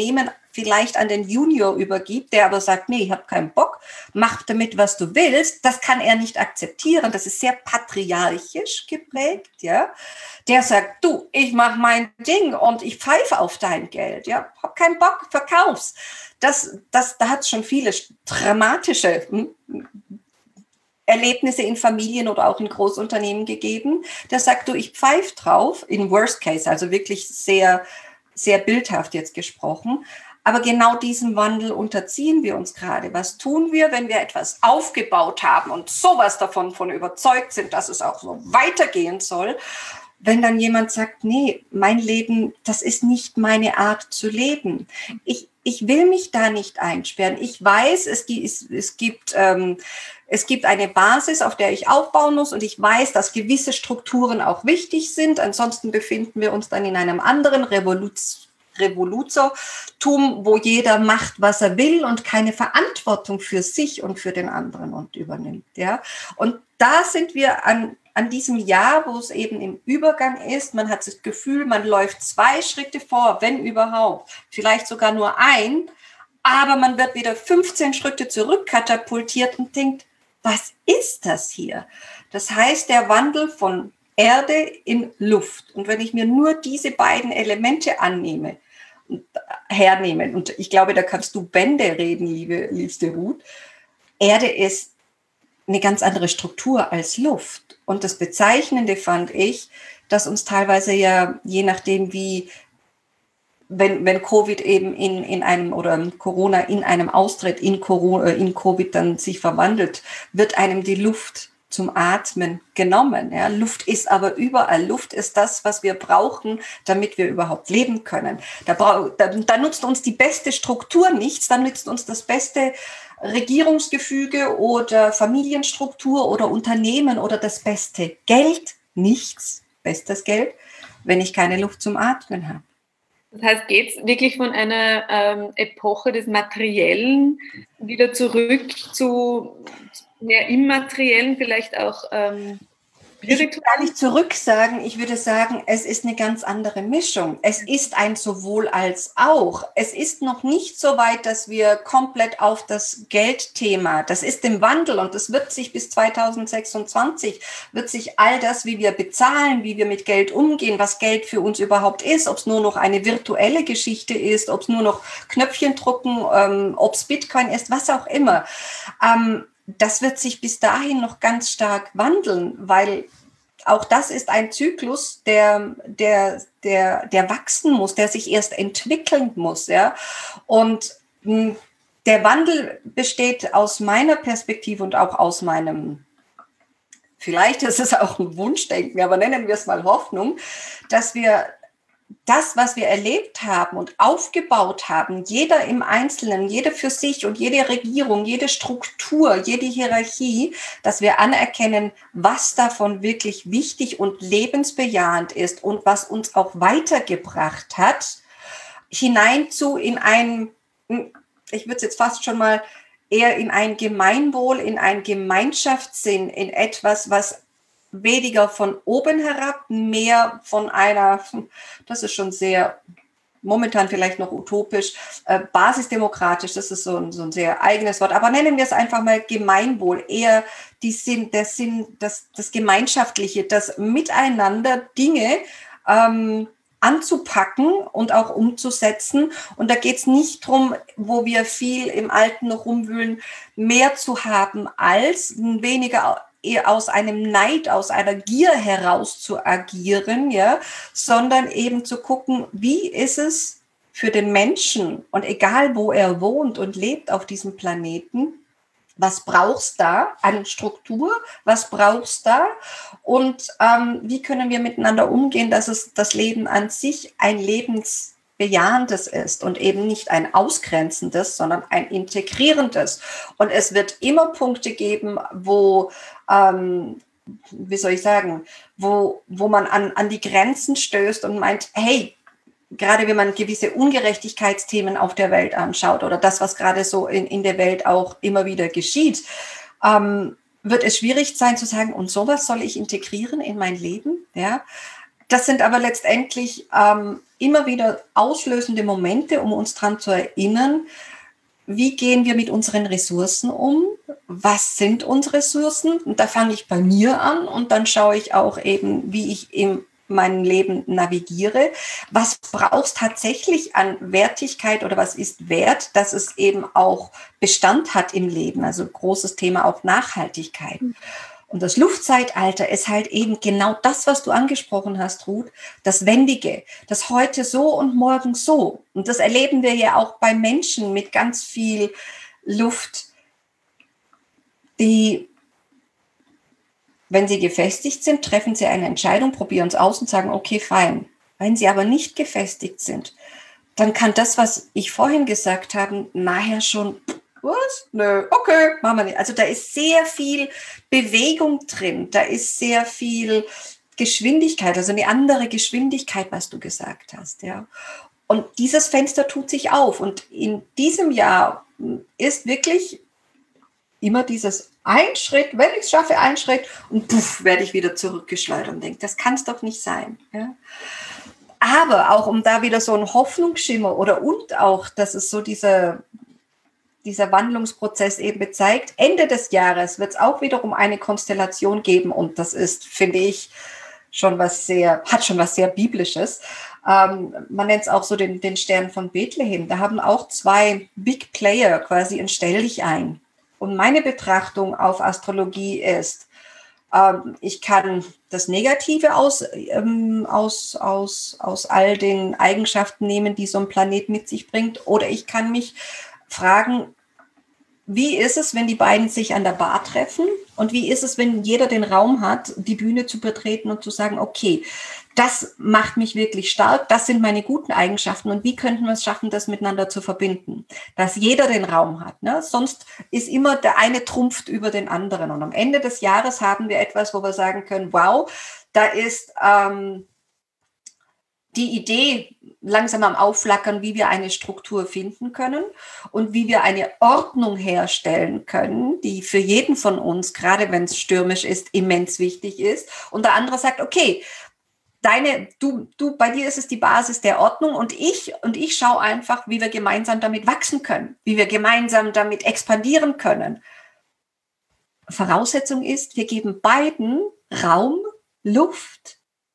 vielleicht an den Junior übergibt, der aber sagt, nee, ich habe keinen Bock, mach damit, was du willst, das kann er nicht akzeptieren. Das ist sehr patriarchisch geprägt, ja. Der sagt, du, ich mache mein Ding und ich pfeife auf dein Geld, ja, hab keinen Bock, verkauf's. Das, das, da hat es schon viele dramatische hm, Erlebnisse in Familien oder auch in Großunternehmen gegeben. Der sagt, du, ich pfeife drauf, in Worst Case, also wirklich sehr, sehr bildhaft jetzt gesprochen. Aber genau diesen Wandel unterziehen wir uns gerade. Was tun wir, wenn wir etwas aufgebaut haben und sowas davon von überzeugt sind, dass es auch so weitergehen soll? Wenn dann jemand sagt, nee, mein Leben, das ist nicht meine Art zu leben. Ich, ich will mich da nicht einsperren. Ich weiß, es gibt, es gibt, ähm, es gibt eine Basis, auf der ich aufbauen muss und ich weiß, dass gewisse Strukturen auch wichtig sind. Ansonsten befinden wir uns dann in einem anderen Revolution. Revolutiontum, wo jeder macht, was er will und keine Verantwortung für sich und für den anderen und übernimmt. Ja? Und da sind wir an, an diesem Jahr, wo es eben im Übergang ist. Man hat das Gefühl, man läuft zwei Schritte vor, wenn überhaupt, vielleicht sogar nur ein, aber man wird wieder fünfzehn Schritte zurückkatapultiert und denkt, was ist das hier? Das heißt, der Wandel von Erde in Luft. Und wenn ich mir nur diese beiden Elemente annehme, hernehmen, und ich glaube, da kannst du Bände reden, liebe, liebste Ruth, Erde ist eine ganz andere Struktur als Luft. Und das Bezeichnende fand ich, dass uns teilweise ja, je nachdem wie, wenn, wenn Covid eben in, in einem, oder Corona in einem Austritt in, Corona, in Covid dann sich verwandelt, wird einem die Luft zum Atmen genommen. Ja. Luft ist aber überall. Luft ist das, was wir brauchen, damit wir überhaupt leben können. Da, brauch, da, da nutzt uns die beste Struktur nichts, dann nützt uns das beste Regierungsgefüge oder Familienstruktur oder Unternehmen oder das beste Geld nichts, bestes Geld, wenn ich keine Luft zum Atmen habe. Das heißt, geht es wirklich von einer ähm, Epoche des Materiellen wieder zurück zu mehr Immateriellen, vielleicht auch ähm, ich würde gar nicht zurück sagen, ich würde sagen, es ist eine ganz andere Mischung. Es ist ein sowohl als auch. Es ist noch nicht so weit, dass wir komplett auf das Geldthema, das ist im Wandel und das wird sich bis zweitausendsechsundzwanzig, wird sich all das, wie wir bezahlen, wie wir mit Geld umgehen, was Geld für uns überhaupt ist, ob es nur noch eine virtuelle Geschichte ist, ob es nur noch Knöpfchen drucken, ähm, ob es Bitcoin ist, was auch immer. Ähm, Das wird sich bis dahin noch ganz stark wandeln, weil auch das ist ein Zyklus, der, der, der, der wachsen muss, der sich erst entwickeln muss. Ja? Und mh, der Wandel besteht aus meiner Perspektive und auch aus meinem, vielleicht ist es auch ein Wunschdenken, aber nennen wir es mal Hoffnung, dass wir das, was wir erlebt haben und aufgebaut haben, jeder im Einzelnen, jeder für sich und jede Regierung, jede Struktur, jede Hierarchie, dass wir anerkennen, was davon wirklich wichtig und lebensbejahend ist und was uns auch weitergebracht hat, hinein zu in ein, ich würde es jetzt fast schon mal eher in ein Gemeinwohl, in einen Gemeinschaftssinn, in etwas, was weniger von oben herab, mehr von einer, das ist schon sehr, momentan vielleicht noch utopisch, äh, basisdemokratisch, das ist so ein, so ein sehr eigenes Wort, aber nennen wir es einfach mal Gemeinwohl, eher die Sinn, der Sinn, das, das Gemeinschaftliche, das Miteinander Dinge ähm, anzupacken und auch umzusetzen. Und da geht es nicht darum, wo wir viel im Alten noch rumwühlen, mehr zu haben als weniger aus einem Neid, aus einer Gier heraus zu agieren, ja, sondern eben zu gucken, wie ist es für den Menschen und egal wo er wohnt und lebt auf diesem Planeten, was brauchst da an Struktur, was brauchst da und ähm, wie können wir miteinander umgehen, dass es das Leben an sich ein lebensbejahendes ist und eben nicht ein ausgrenzendes, sondern ein integrierendes. Und es wird immer Punkte geben, wo ähm, wie soll ich sagen, wo, wo man an, an die Grenzen stößt und meint, hey, gerade wenn man gewisse Ungerechtigkeitsthemen auf der Welt anschaut oder das, was gerade so in, in der Welt auch immer wieder geschieht, ähm, wird es schwierig sein zu sagen, und sowas soll ich integrieren in mein Leben. Ja? Das sind aber letztendlich ähm, immer wieder auslösende Momente, um uns daran zu erinnern, wie gehen wir mit unseren Ressourcen um? Was sind unsere Ressourcen? Und da fange ich bei mir an und dann schaue ich auch eben, wie ich in meinem Leben navigiere. Was brauchst tatsächlich an Wertigkeit oder was ist wert, dass es eben auch Bestand hat im Leben? Also großes Thema auch Nachhaltigkeit. Und das Luftzeitalter ist halt eben genau das, was du angesprochen hast, Ruth, das Wendige, das heute so und morgen so. Und das erleben wir ja auch bei Menschen mit ganz viel Luft, die, wenn sie gefestigt sind, treffen sie eine Entscheidung, probieren es aus und sagen, okay, fein. Wenn sie aber nicht gefestigt sind, dann kann das, was ich vorhin gesagt habe, nachher schon... Was? Nö, okay, machen wir nicht. Also da ist sehr viel Bewegung drin, da ist sehr viel Geschwindigkeit, also eine andere Geschwindigkeit, was du gesagt hast, ja. Und dieses Fenster tut sich auf und in diesem Jahr ist wirklich immer dieses ein Schritt, wenn ich es schaffe, ein Schritt und puff, werde ich wieder zurückgeschleudert und denke, das kann es doch nicht sein, ja. Aber auch um da wieder so ein Hoffnungsschimmer oder und auch, dass es so diese dieser Wandlungsprozess eben bezeigt. Ende des Jahres wird es auch wiederum eine Konstellation geben und das ist, finde ich, schon was sehr, hat schon was sehr Biblisches. Ähm, man nennt es auch so den, den Stern von Bethlehem. Da haben auch zwei Big Player quasi ein Stell dich ein. Und meine Betrachtung auf Astrologie ist, ähm, ich kann das Negative aus, ähm, aus, aus, aus all den Eigenschaften nehmen, die so ein Planet mit sich bringt, oder ich kann mich fragen, wie ist es, wenn die beiden sich an der Bar treffen und wie ist es, wenn jeder den Raum hat, die Bühne zu betreten und zu sagen, okay, das macht mich wirklich stark, das sind meine guten Eigenschaften und wie könnten wir es schaffen, das miteinander zu verbinden, dass jeder den Raum hat, ne? Sonst ist immer der eine trumpft über den anderen und am Ende des Jahres haben wir etwas, wo wir sagen können, wow, da ist ähm, die Idee langsam am Aufflackern, wie wir eine Struktur finden können und wie wir eine Ordnung herstellen können, die für jeden von uns, gerade wenn es stürmisch ist, immens wichtig ist. Und der andere sagt, okay, deine, du, du, bei dir ist es die Basis der Ordnung und ich, und ich schaue einfach, wie wir gemeinsam damit wachsen können, wie wir gemeinsam damit expandieren können. Voraussetzung ist, wir geben beiden Raum, Luft,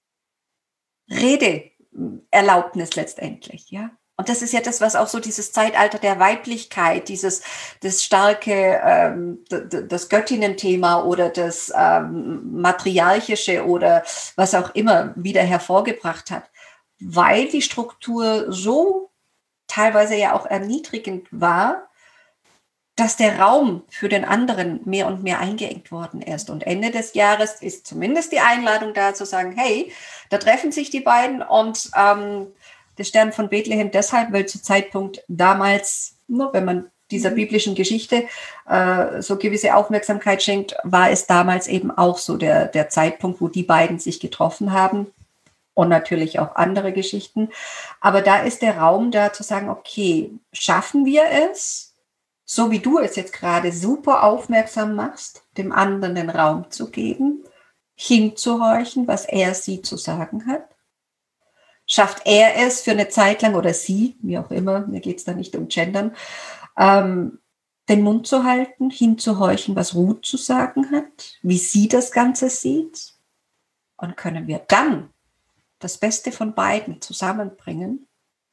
Rede, Erlaubnis letztendlich, ja. Und das ist ja das, was auch so dieses Zeitalter der Weiblichkeit, dieses das starke, ähm, das Göttinnen-Thema oder das ähm, Matriarchische oder was auch immer wieder hervorgebracht hat, weil die Struktur so teilweise ja auch erniedrigend war, dass der Raum für den anderen mehr und mehr eingeengt worden ist. Und Ende des Jahres ist zumindest die Einladung da, zu sagen, hey, da treffen sich die beiden und ähm, der Stern von Bethlehem deshalb, weil zu Zeitpunkt damals, ne, wenn man dieser mhm. biblischen Geschichte äh, so gewisse Aufmerksamkeit schenkt, war es damals eben auch so der, der Zeitpunkt, wo die beiden sich getroffen haben und natürlich auch andere Geschichten. Aber da ist der Raum da zu sagen, okay, schaffen wir es, so wie du es jetzt gerade super aufmerksam machst, dem anderen den Raum zu geben, hinzuhorchen, was er, sie zu sagen hat. Schafft er es für eine Zeit lang oder sie, wie auch immer, mir geht es da nicht um Gendern, ähm, den Mund zu halten, hinzuhorchen, was Ruth zu sagen hat, wie sie das Ganze sieht. Und können wir dann das Beste von beiden zusammenbringen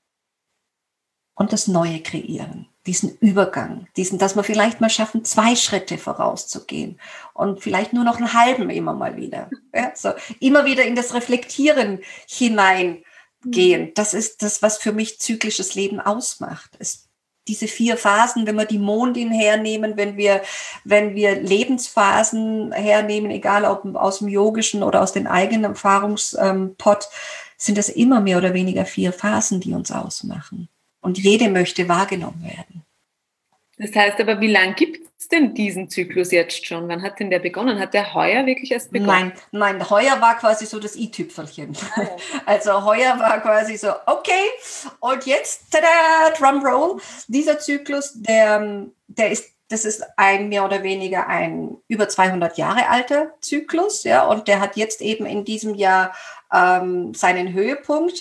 und das Neue kreieren. Diesen Übergang, diesen, dass wir vielleicht mal schaffen, zwei Schritte vorauszugehen und vielleicht nur noch einen halben immer mal wieder. Ja, so immer wieder in das Reflektieren hineingehen. Das ist das, was für mich zyklisches Leben ausmacht. Es, diese vier Phasen, wenn wir die Mondin hernehmen, wenn wir, wenn wir Lebensphasen hernehmen, egal ob aus dem yogischen oder aus den eigenen Erfahrungspot, sind das immer mehr oder weniger vier Phasen, die uns ausmachen. Und jede möchte wahrgenommen werden. Das heißt aber, wie lange gibt es denn diesen Zyklus jetzt schon? Wann hat denn der begonnen? Hat der heuer wirklich erst begonnen? Nein, nein, heuer war quasi so das i-Tüpfelchen. Ah, ja. Also heuer war quasi so, okay, und jetzt, tada, Drumroll, dieser Zyklus, der, der ist, das ist ein mehr oder weniger ein über zweihundert Jahre alter Zyklus, ja, und der hat jetzt eben in diesem Jahr ähm, seinen Höhepunkt.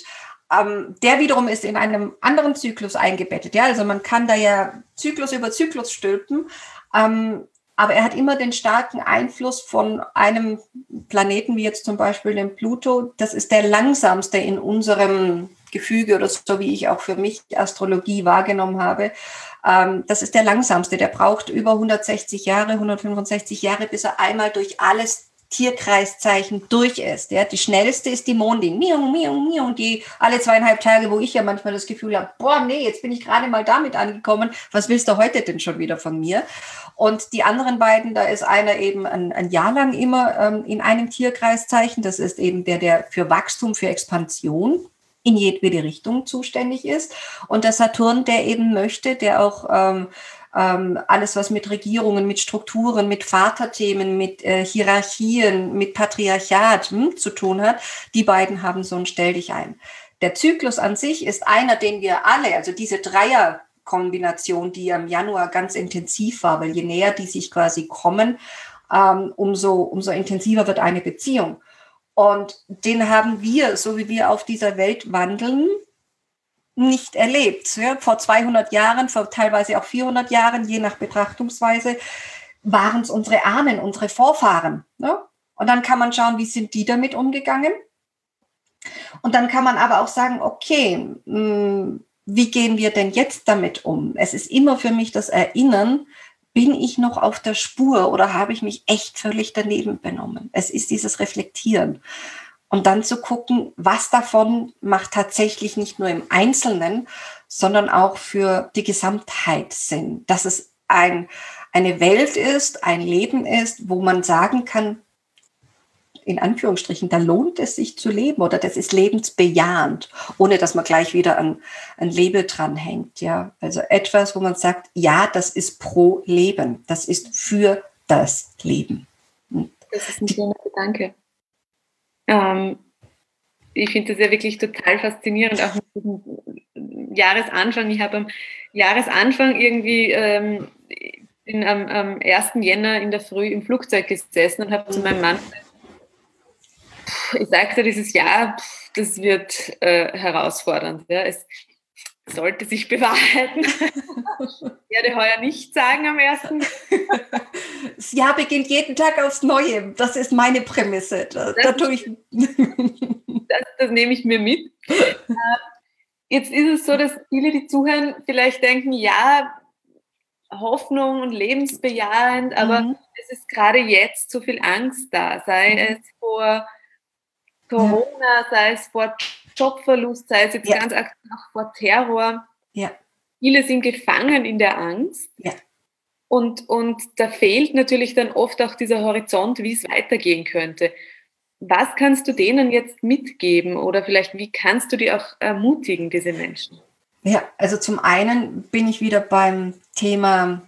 ähm, der wiederum ist in einem anderen Zyklus eingebettet. Ja, also man kann da ja Zyklus über Zyklus stülpen. Ähm, aber er hat immer den starken Einfluss von einem Planeten, wie jetzt zum Beispiel dem Pluto. Das ist der langsamste in unserem Gefüge oder so, wie ich auch für mich Astrologie wahrgenommen habe. Ähm, das ist der langsamste. Der braucht über hundertsechzig Jahre, hundertfünfundsechzig Jahre, bis er einmal durch alles Tierkreiszeichen durch ist. Ja. Die schnellste ist die Mondin. Miau, miau, miau. Und die alle zweieinhalb Tage, wo ich ja manchmal das Gefühl habe, boah, nee, jetzt bin ich gerade mal damit angekommen. Was willst du heute denn schon wieder von mir? Und die anderen beiden, da ist einer eben ein, ein Jahr lang immer ähm, in einem Tierkreiszeichen. Das ist eben der, der für Wachstum, für Expansion in jedwede Richtung zuständig ist. Und der Saturn, der eben möchte, der auch ähm, ähm, alles, was mit Regierungen, mit Strukturen, mit Vaterthemen, mit äh, Hierarchien, mit Patriarchat hm, zu tun hat, die beiden haben so ein Stell dich ein. Der Zyklus an sich ist einer, den wir alle, also diese Dreierkombination, die im Januar ganz intensiv war, weil je näher die sich quasi kommen, ähm, umso, umso intensiver wird eine Beziehung. Und den haben wir, so wie wir auf dieser Welt wandeln, nicht erlebt. Ja, vor zweihundert Jahren, vor teilweise auch vierhundert Jahren, je nach Betrachtungsweise, waren es unsere Ahnen, unsere Vorfahren. Ne? Und dann kann man schauen, wie sind die damit umgegangen? Und dann kann man aber auch sagen, okay, mh, wie gehen wir denn jetzt damit um? Es ist immer für mich das Erinnern, bin ich noch auf der Spur oder habe ich mich echt völlig daneben benommen? Es ist dieses Reflektieren. Und dann zu gucken, was davon macht tatsächlich nicht nur im Einzelnen, sondern auch für die Gesamtheit Sinn. Dass es ein, eine Welt ist, ein Leben ist, wo man sagen kann, in Anführungsstrichen, da lohnt es sich zu leben oder das ist lebensbejahend, ohne dass man gleich wieder ein, ein Label dranhängt. Ja? Also etwas, wo man sagt, ja, das ist pro Leben, das ist für das Leben. Das ist ein schöner Gedanke. Ähm, ich finde das ja wirklich total faszinierend, auch mit diesem Jahresanfang. Ich habe am Jahresanfang irgendwie ähm, bin am, am ersten Jänner in der Früh im Flugzeug gesessen und habe zu meinem Mann gesagt, ich sagte, dieses Jahr, das wird äh, herausfordernd. Ja. Es sollte sich bewahrheiten. Ich werde heuer nicht sagen am ersten. Das Jahr beginnt jeden Tag aufs Neue. Das ist meine Prämisse. Da, da tue ich das, das nehme ich mir mit. Jetzt ist es so, dass viele, die zuhören, vielleicht denken, ja, Hoffnung und lebensbejahend, aber mhm. es ist gerade jetzt so viel Angst da, sei mhm. es vor Corona, ja. sei es vor Jobverlust, sei es jetzt ja. ganz aktuell auch vor Terror. Ja. Viele sind gefangen in der Angst. Ja. Und, und da fehlt natürlich dann oft auch dieser Horizont, wie es weitergehen könnte. Was kannst du denen jetzt mitgeben oder vielleicht wie kannst du die auch ermutigen, diese Menschen? Ja, also zum einen bin ich wieder beim Thema,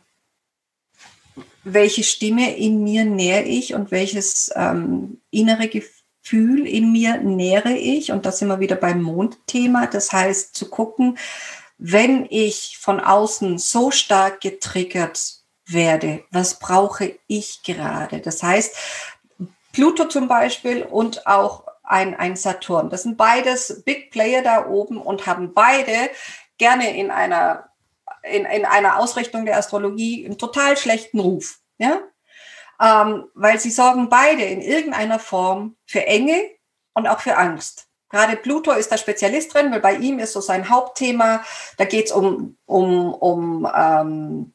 welche Stimme in mir nähre ich und welches ähm, innere Gefühl in mir nähre ich. Und da sind wir wieder beim Mondthema. Das heißt, zu gucken, wenn ich von außen so stark getriggert werde, was brauche ich gerade? Das heißt, Pluto zum Beispiel und auch ein, ein Saturn. Das sind beides Big Player da oben und haben beide gerne in einer, in, in einer Ausrichtung der Astrologie einen total schlechten Ruf. Ja? Ähm, weil sie sorgen beide in irgendeiner Form für Enge und auch für Angst. Gerade Pluto ist da Spezialist drin, weil bei ihm ist so sein Hauptthema, da geht es um, um, um ähm,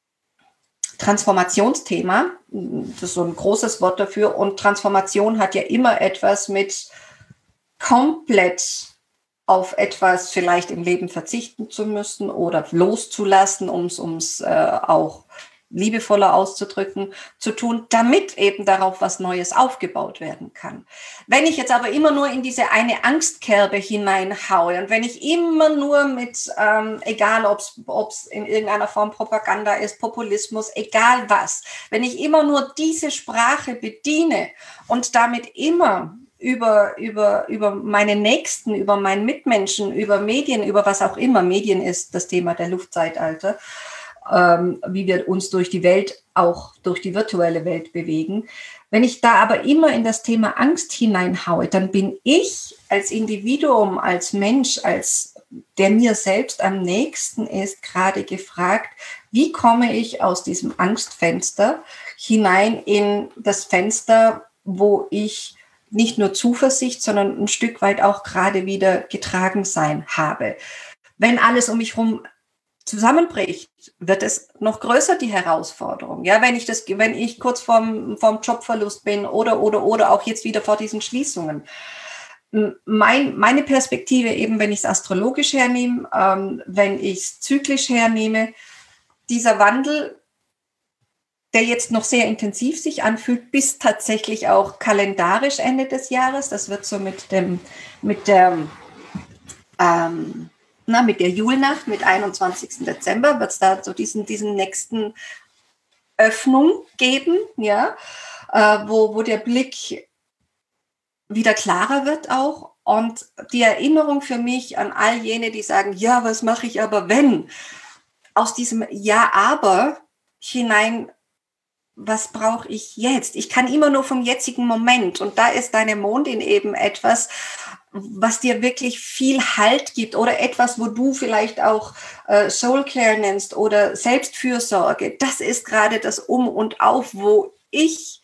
Transformationsthema, das ist so ein großes Wort dafür, und Transformation hat ja immer etwas mit komplett auf etwas vielleicht im Leben verzichten zu müssen oder loszulassen, um es äh, auch liebevoller auszudrücken, zu tun, damit eben darauf was Neues aufgebaut werden kann. Wenn ich jetzt aber immer nur in diese eine Angstkerbe hineinhaue und wenn ich immer nur mit, ähm, egal ob es in irgendeiner Form Propaganda ist, Populismus, egal was, wenn ich immer nur diese Sprache bediene und damit immer über, über, über meine Nächsten, über meinen Mitmenschen, über Medien, über was auch immer, Medien ist das Thema der Luftzeitalter, ähm, wie wir uns durch die Welt, auch durch die virtuelle Welt bewegen. Wenn ich da aber immer in das Thema Angst hineinhaue, dann bin ich als Individuum, als Mensch, als der mir selbst am nächsten ist, gerade gefragt, wie komme ich aus diesem Angstfenster hinein in das Fenster, wo ich nicht nur Zuversicht, sondern ein Stück weit auch gerade wieder getragen sein habe. Wenn alles um mich herum zusammenbricht, wird es noch größer, die Herausforderung. Ja, wenn ich das, wenn ich kurz vorm, vorm Jobverlust bin oder, oder, oder auch jetzt wieder vor diesen Schließungen. Mein, meine Perspektive eben, wenn ich es astrologisch hernehme, ähm, wenn ich es zyklisch hernehme, dieser Wandel, der jetzt noch sehr intensiv sich anfühlt, bis tatsächlich auch kalendarisch Ende des Jahres. Das wird so mit dem, mit der, ähm, na, mit der Julnacht, mit einundzwanzigsten Dezember, wird es da so diesen, diesen nächsten Öffnung geben, ja, äh, wo, wo der Blick wieder klarer wird auch. Und die Erinnerung für mich an all jene, die sagen, ja, was mache ich aber, wenn? Aus diesem Ja, aber hinein, was brauche ich jetzt? Ich kann immer nur vom jetzigen Moment. Und da ist deine Mondin eben etwas, was dir wirklich viel Halt gibt oder etwas, wo du vielleicht auch äh, Soulcare nennst oder Selbstfürsorge. Das ist gerade das Um und Auf, wo ich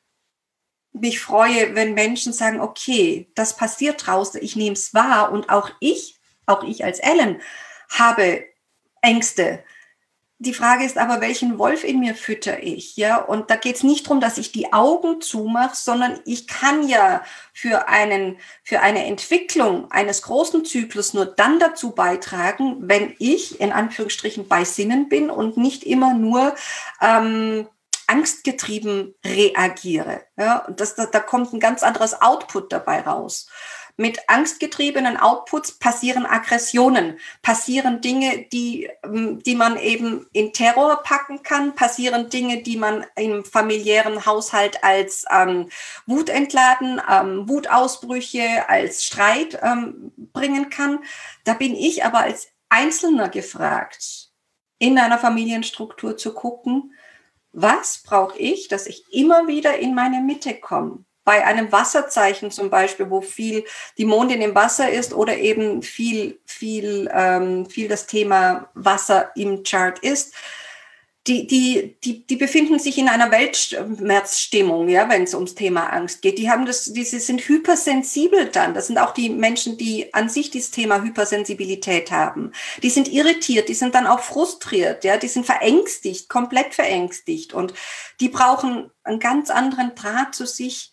mich freue, wenn Menschen sagen, okay, das passiert draußen, ich nehme es wahr und auch ich, auch ich als Ellen, habe Ängste. Die Frage ist aber, welchen Wolf in mir fütter ich? Ja? Und da geht es nicht darum, dass ich die Augen zumache, sondern ich kann ja für, einen, für eine Entwicklung eines großen Zyklus nur dann dazu beitragen, wenn ich in Anführungsstrichen bei Sinnen bin und nicht immer nur ähm, angstgetrieben reagiere. Ja? Und das, da, da kommt ein ganz anderes Output dabei raus. Mit angstgetriebenen Outputs passieren Aggressionen, passieren Dinge, die, die man eben in Terror packen kann, passieren Dinge, die man im familiären Haushalt als ähm, Wut entladen, ähm, Wutausbrüche, als Streit ähm, bringen kann. Da bin ich aber als Einzelner gefragt, in einer Familienstruktur zu gucken, was brauche ich, dass ich immer wieder in meine Mitte komme? Bei einem Wasserzeichen zum Beispiel, wo viel die Mondin im Wasser ist oder eben viel, viel, ähm, viel das Thema Wasser im Chart ist, die, die, die, die befinden sich in einer Weltschmerzstimmung, ja, wenn es ums Thema Angst geht. Die haben das, die sind hypersensibel dann. Das sind auch die Menschen, die an sich dieses Thema Hypersensibilität haben. Die sind irritiert, die sind dann auch frustriert, ja, die sind verängstigt, komplett verängstigt und die brauchen einen ganz anderen Draht zu sich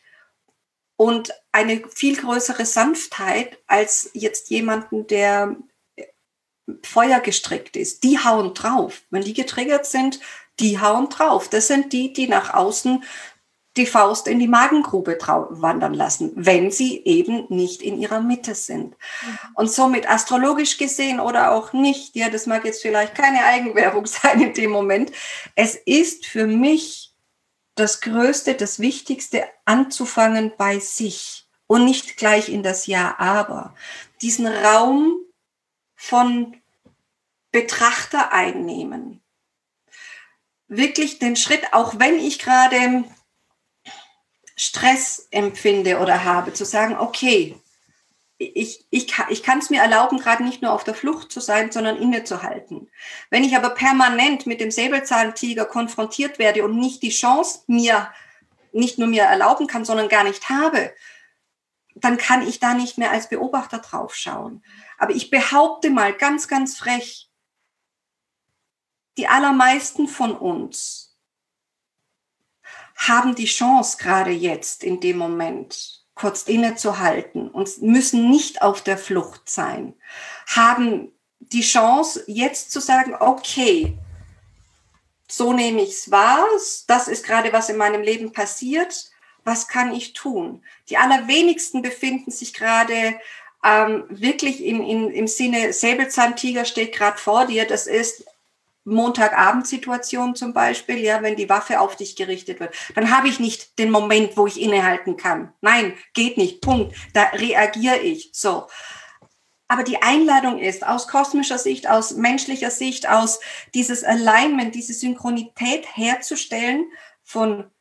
und eine viel größere Sanftheit als jetzt jemanden, der Feuer gestrickt ist. Die hauen drauf. Wenn die getriggert sind, die hauen drauf. Das sind die, die nach außen die Faust in die Magengrube wandern lassen, wenn sie eben nicht in ihrer Mitte sind. Mhm. Und somit astrologisch gesehen oder auch nicht, ja, das mag jetzt vielleicht keine Eigenwerbung sein in dem Moment. Es ist für mich das Größte, das Wichtigste, anzufangen bei sich und nicht gleich in das Ja, aber. Diesen Raum von Betrachter einnehmen. Wirklich den Schritt, auch wenn ich gerade Stress empfinde oder habe, zu sagen, okay, ich, ich, ich kann es mir erlauben, gerade nicht nur auf der Flucht zu sein, sondern innezuhalten. Wenn ich aber permanent mit dem Säbelzahntiger konfrontiert werde und nicht die Chance mir, nicht nur mir erlauben kann, sondern gar nicht habe, dann kann ich da nicht mehr als Beobachter drauf schauen. Aber ich behaupte mal ganz, ganz frech, die allermeisten von uns haben die Chance gerade jetzt in dem Moment kurz innezuhalten und müssen nicht auf der Flucht sein, haben die Chance jetzt zu sagen, okay, so nehme ich es wahr, das ist gerade was in meinem Leben passiert, was kann ich tun? Die allerwenigsten befinden sich gerade ähm, wirklich in, in, im Sinne, Säbelzahntiger steht gerade vor dir, das ist Montagabendsituation zum Beispiel, ja, wenn die Waffe auf dich gerichtet wird, dann habe ich nicht den Moment, wo ich innehalten kann. Nein, geht nicht, Punkt. Da reagiere ich. So. Aber die Einladung ist, aus kosmischer Sicht, aus menschlicher Sicht, aus dieses Alignment, diese Synchronität herzustellen von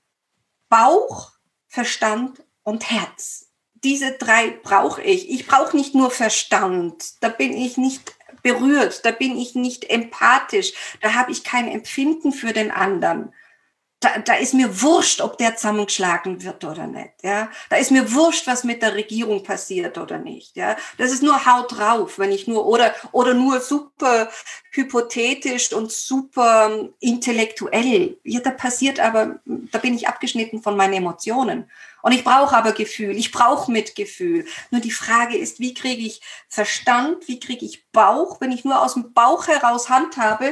Bauch, Verstand und Herz. Diese drei brauche ich. Ich brauche nicht nur Verstand. Da bin ich nicht berührt. Da bin ich nicht empathisch. Da habe ich kein Empfinden für den anderen. Da, da ist mir wurscht, ob der zusammengeschlagen wird oder nicht. Ja, da ist mir wurscht, was mit der Regierung passiert oder nicht. Ja, das ist nur Haut drauf, wenn ich nur oder oder nur super hypothetisch und super intellektuell. Ja, da passiert aber, da bin ich abgeschnitten von meinen Emotionen. Und ich brauche aber Gefühl. Ich brauche Mitgefühl. Nur die Frage ist, wie kriege ich Verstand? Wie kriege ich Bauch? Wenn ich nur aus dem Bauch heraus handhabe,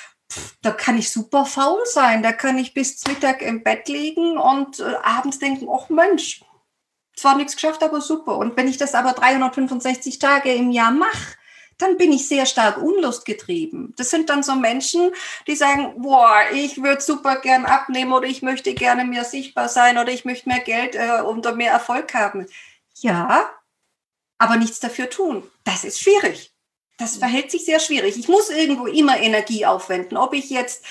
da kann ich super faul sein, da kann ich bis Mittag im Bett liegen und äh, abends denken, ach Mensch, zwar nichts geschafft, aber super. Und wenn ich das aber dreihundertfünfundsechzig Tage im Jahr mache, dann bin ich sehr stark unlustgetrieben. Das sind dann so Menschen, die sagen, boah, ich würde super gern abnehmen oder ich möchte gerne mehr sichtbar sein oder ich möchte mehr Geld äh, oder mehr Erfolg haben. Ja, aber nichts dafür tun. Das ist schwierig. Das verhält sich sehr schwierig. Ich muss irgendwo immer Energie aufwenden. Ob ich jetzt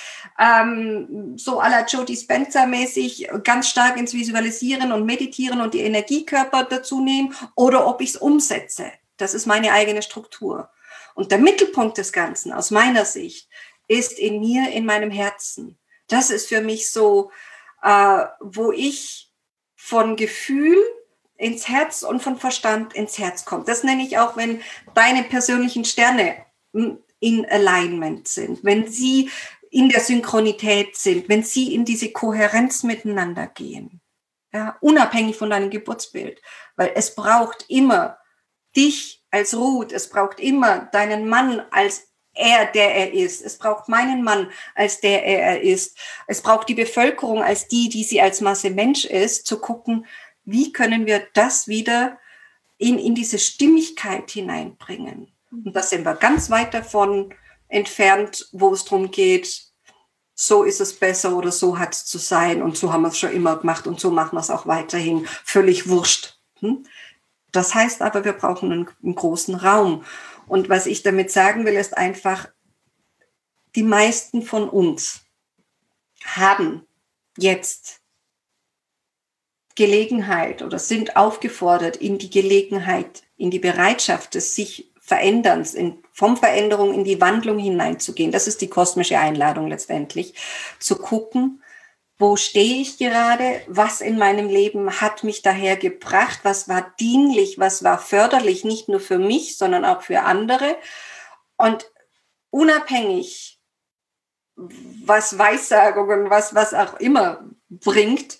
ähm, so à la Joe Dispenza mäßig ganz stark ins Visualisieren und Meditieren und die Energiekörper dazu nehme oder ob ich es umsetze. Das ist meine eigene Struktur. Und der Mittelpunkt des Ganzen aus meiner Sicht ist in mir, in meinem Herzen. Das ist für mich so, äh, wo ich von Gefühl ins Herz und von Verstand ins Herz kommt. Das nenne ich auch, wenn deine persönlichen Sterne in Alignment sind, wenn sie in der Synchronität sind, wenn sie in diese Kohärenz miteinander gehen. Ja, unabhängig von deinem Geburtsbild. Weil es braucht immer dich als Ruth, es braucht immer deinen Mann als er, der er ist. Es braucht meinen Mann als der er ist. Es braucht die Bevölkerung als die, die sie als Masse Mensch ist, zu gucken, wie können wir das wieder in, in diese Stimmigkeit hineinbringen? Und da sind wir ganz weit davon entfernt, wo es darum geht, so ist es besser oder so hat es zu sein und so haben wir es schon immer gemacht und so machen wir es auch weiterhin. Völlig wurscht. Das heißt aber, wir brauchen einen, einen großen Raum. Und was ich damit sagen will, ist einfach, die meisten von uns haben jetzt Gelegenheit oder sind aufgefordert, in die Gelegenheit, in die Bereitschaft des sich Veränderns, in, vom Veränderung in die Wandlung hineinzugehen. Das ist die kosmische Einladung letztendlich, zu gucken, wo stehe ich gerade, was in meinem Leben hat mich daher gebracht, was war dienlich, was war förderlich, nicht nur für mich, sondern auch für andere. Und unabhängig, was Weissagungen, was, was auch immer bringt,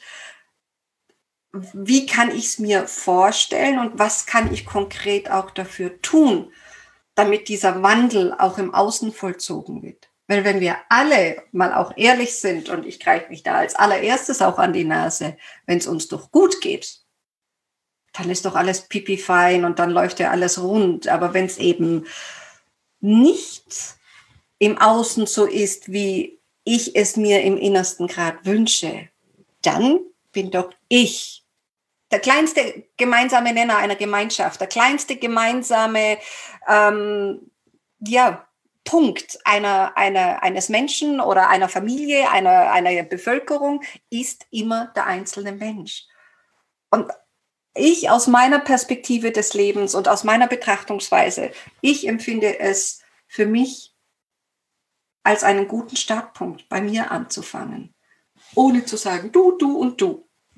wie kann ich es mir vorstellen und was kann ich konkret auch dafür tun, damit dieser Wandel auch im Außen vollzogen wird. Weil wenn wir alle mal auch ehrlich sind, und ich greife mich da als allererstes auch an die Nase, wenn es uns doch gut geht, dann ist doch alles pipi fein und dann läuft ja alles rund. Aber wenn es eben nicht im Außen so ist, wie ich es mir im Innersten gerade wünsche, dann bin doch ich der kleinste gemeinsame Nenner einer Gemeinschaft, der kleinste gemeinsame ähm, ja, Punkt einer, einer, eines Menschen oder einer Familie, einer, einer Bevölkerung ist immer der einzelne Mensch. Und ich aus meiner Perspektive des Lebens und aus meiner Betrachtungsweise, ich empfinde es für mich als einen guten Startpunkt, bei mir anzufangen, ohne zu sagen, du, du und du.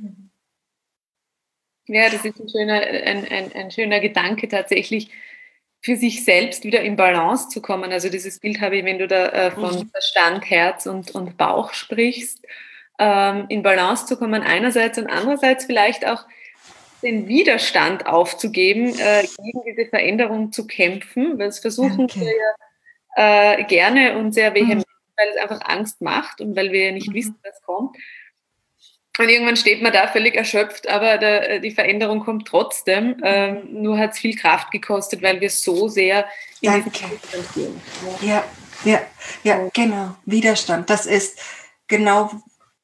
Ja, das ist ein schöner, ein, ein, ein schöner Gedanke tatsächlich, für sich selbst wieder in Balance zu kommen. Also dieses Bild habe ich, wenn du da äh, von mhm. Verstand, Herz und, und Bauch sprichst, ähm, in Balance zu kommen einerseits und andererseits vielleicht auch den Widerstand aufzugeben, äh, gegen diese Veränderung zu kämpfen, weil es versuchen Danke. wir ja äh, gerne und sehr vehement, mhm. weil es einfach Angst macht und weil wir ja nicht mhm. wissen, was kommt. Und irgendwann steht man da völlig erschöpft, aber der, die Veränderung kommt trotzdem. Ähm, nur hat es viel Kraft gekostet, weil wir so sehr in Danke. diesen Widerstand gehen. Ja, ja, ja, genau. Widerstand. Das ist genau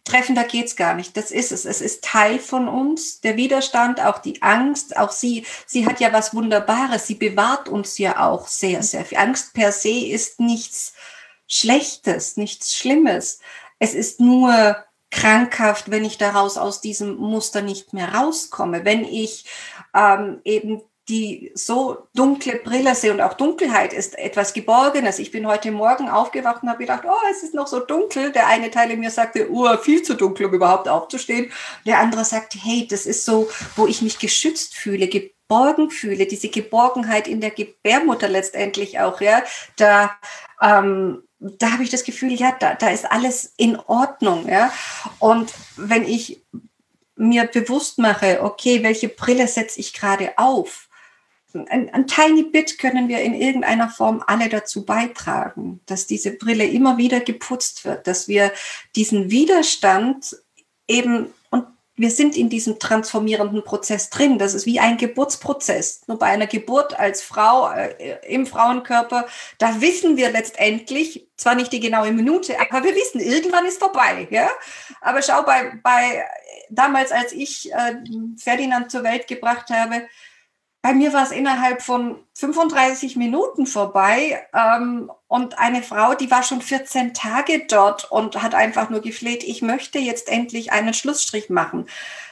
treffender geht's gar nicht. Das ist es. Es ist Teil von uns, der Widerstand, auch die Angst. Auch sie, sie hat ja was Wunderbares. Sie bewahrt uns ja auch sehr, sehr viel. Angst per se ist nichts Schlechtes, nichts Schlimmes. Es ist nur krankhaft, wenn ich daraus aus diesem Muster nicht mehr rauskomme. Wenn ich ähm, eben die so dunkle Brille sehe, und auch Dunkelheit ist etwas Geborgenes. Ich bin heute Morgen aufgewacht und habe gedacht, oh, es ist noch so dunkel. Der eine Teil in mir sagte, oh, viel zu dunkel, um überhaupt aufzustehen. Der andere sagte, hey, das ist so, wo ich mich geschützt fühle, geborgen fühle, diese Geborgenheit in der Gebärmutter letztendlich auch, ja, da, ähm, da habe ich das Gefühl, ja, da, da ist alles in Ordnung, ja. Und wenn ich mir bewusst mache, okay, welche Brille setze ich gerade auf? Ein, ein tiny bit können wir in irgendeiner Form alle dazu beitragen, dass diese Brille immer wieder geputzt wird, dass wir diesen Widerstand eben, und wir sind in diesem transformierenden Prozess drin, das ist wie ein Geburtsprozess. Nur bei einer Geburt als Frau äh, im Frauenkörper, da wissen wir letztendlich, zwar nicht die genaue Minute, aber wir wissen, irgendwann ist vorbei. Ja? Aber schau, bei, bei damals, als ich äh, Ferdinand zur Welt gebracht habe, bei mir war es innerhalb von fünfunddreißig Minuten vorbei, ähm, und eine Frau, die war schon vierzehn Tage dort und hat einfach nur gefleht, ich möchte jetzt endlich einen Schlussstrich machen.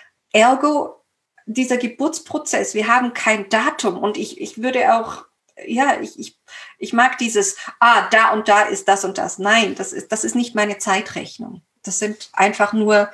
Ergo, dieser Geburtsprozess, wir haben kein Datum, und ich, ich würde auch, ja, ich, ich, ich mag dieses, ah, da und da ist das und das. Nein, das ist, das ist nicht meine Zeitrechnung. Das sind einfach nur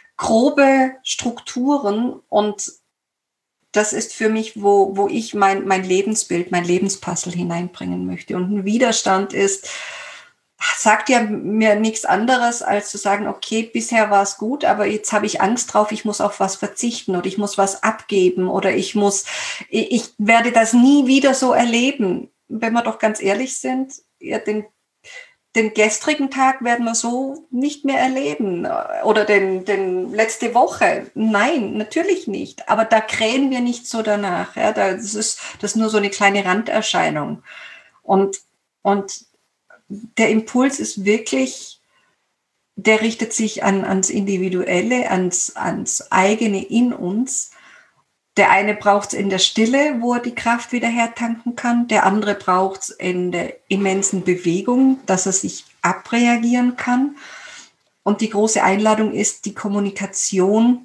grobe Strukturen, und das ist für mich, wo, wo ich mein, mein Lebensbild, mein Lebenspuzzle hineinbringen möchte. Und ein Widerstand ist, sagt ja mir nichts anderes, als zu sagen, okay, bisher war es gut, aber jetzt habe ich Angst drauf, ich muss auf was verzichten oder ich muss was abgeben oder ich muss, ich werde das nie wieder so erleben. Wenn wir doch ganz ehrlich sind, ja, den Den gestrigen Tag werden wir so nicht mehr erleben oder den, den letzte Woche. Nein, natürlich nicht. Aber da krähen wir nicht so danach. Ja, das ist, das ist nur so eine kleine Randerscheinung. Und, und der Impuls ist wirklich, der richtet sich an, ans Individuelle, ans, ans eigene in uns. Der eine braucht es in der Stille, wo er die Kraft wieder hertanken kann. Der andere braucht es in der immensen Bewegung, dass er sich abreagieren kann. Und die große Einladung ist die Kommunikation,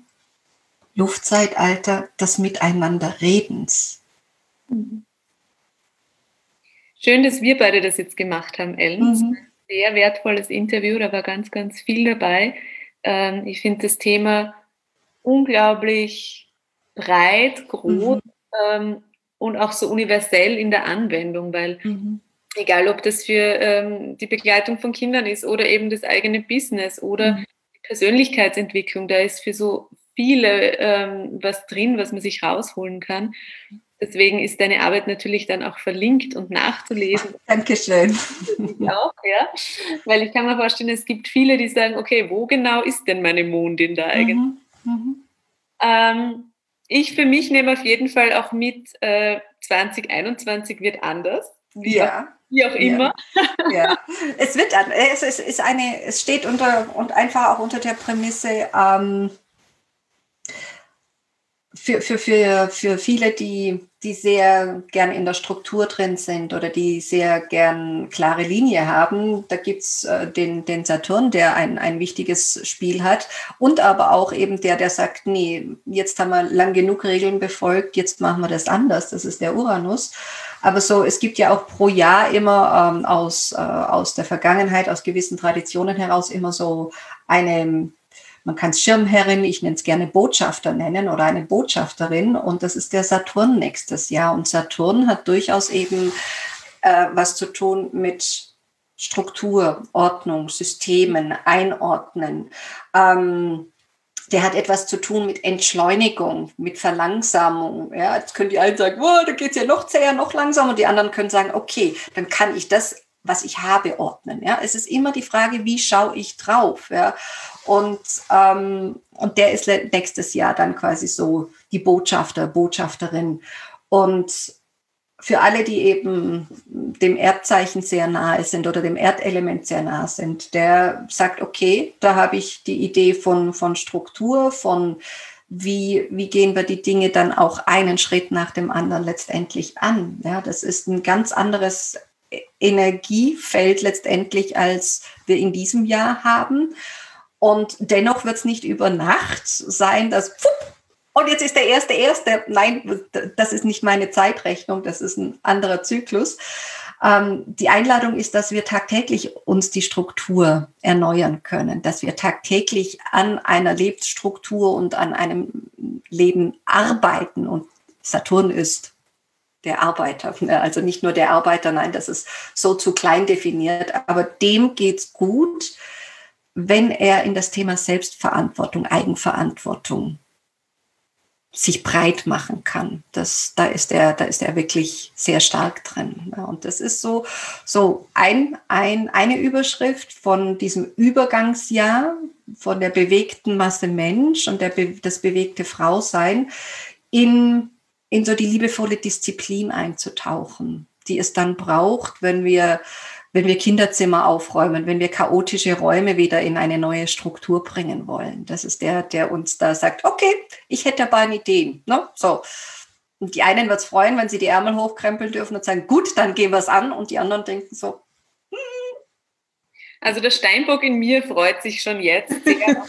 Luftzeitalter, des Miteinanderredens. Schön, dass wir beide das jetzt gemacht haben, Ellen. Mhm. Sehr wertvolles Interview, da war ganz, ganz viel dabei. Ich finde das Thema unglaublich breit, groß, mhm. ähm, und auch so universell in der Anwendung, weil mhm. egal, ob das für ähm, die Begleitung von Kindern ist oder eben das eigene Business oder mhm. die Persönlichkeitsentwicklung, da ist für so viele ähm, was drin, was man sich rausholen kann. Deswegen ist deine Arbeit natürlich dann auch verlinkt und nachzulesen. Dankeschön. Ich auch, ja. Weil ich kann mir vorstellen, es gibt viele, die sagen, okay, wo genau ist denn meine Mondin da eigentlich? Mhm. Mhm. Ähm, Ich für mich nehme auf jeden Fall auch mit, äh, zwanzig einundzwanzig wird anders, wie, ja. auch, wie auch immer. Ja. Ja. Es wird, es ist, ist eine, es steht unter und einfach auch unter der Prämisse, ähm, für, für, für, für viele, die, die sehr gern in der Struktur drin sind oder die sehr gern klare Linie haben, da gibt's äh, den, den Saturn, der ein, ein wichtiges Spiel hat, und aber auch eben der, der sagt, nee, jetzt haben wir lang genug Regeln befolgt, jetzt machen wir das anders, das ist der Uranus. Aber so, es gibt ja auch pro Jahr immer ähm, aus, äh, aus der Vergangenheit, aus gewissen Traditionen heraus immer so eine, man kann es Schirmherrin, ich nenne es gerne Botschafter nennen oder eine Botschafterin, und das ist der Saturn nächstes Jahr. Und Saturn hat durchaus eben äh, was zu tun mit Struktur, Ordnung, Systemen, Einordnen. Ähm, der hat etwas zu tun mit Entschleunigung, mit Verlangsamung. Ja, jetzt können die einen sagen, oh, da geht es ja noch zäher, noch langsamer. Und die anderen können sagen, okay, dann kann ich das, was ich habe, ordnen. Ja, es ist immer die Frage, wie schaue ich drauf? Ja, und, ähm, und der ist nächstes Jahr dann quasi so die Botschafter, Botschafterin. Und für alle, die eben dem Erdzeichen sehr nahe sind oder dem Erdelement sehr nahe sind, der sagt, okay, da habe ich die Idee von, von Struktur, von wie, wie gehen wir die Dinge dann auch einen Schritt nach dem anderen letztendlich an. Ja, das ist ein ganz anderes Energiefeld letztendlich, als wir in diesem Jahr haben. Und dennoch wird es nicht über Nacht sein, dass pfupp, und jetzt ist der erste erste. Nein, das ist nicht meine Zeitrechnung, das ist ein anderer Zyklus. Ähm, die Einladung ist, dass wir tagtäglich uns die Struktur erneuern können, dass wir tagtäglich an einer Lebensstruktur und an einem Leben arbeiten. Und Saturn ist der Arbeiter, also nicht nur der Arbeiter, nein, das ist so zu klein definiert, aber dem geht's gut, wenn er in das Thema Selbstverantwortung, Eigenverantwortung sich breit machen kann. Das, da ist er, da ist er wirklich sehr stark drin. Und das ist so, so ein, ein, eine Überschrift von diesem Übergangsjahr, von der bewegten Masse Mensch und der, das bewegte Frausein in, in so die liebevolle Disziplin einzutauchen, die es dann braucht, wenn wir wenn wir Kinderzimmer aufräumen, wenn wir chaotische Räume wieder in eine neue Struktur bringen wollen. Das ist der, der uns da sagt, okay, ich hätte aber eine Idee. Ne? So. Und die einen wird es freuen, wenn sie die Ärmel hochkrempeln dürfen und sagen, gut, dann gehen wir es an. Und die anderen denken so, hm. Also der Steinbock in mir freut sich schon jetzt sehr.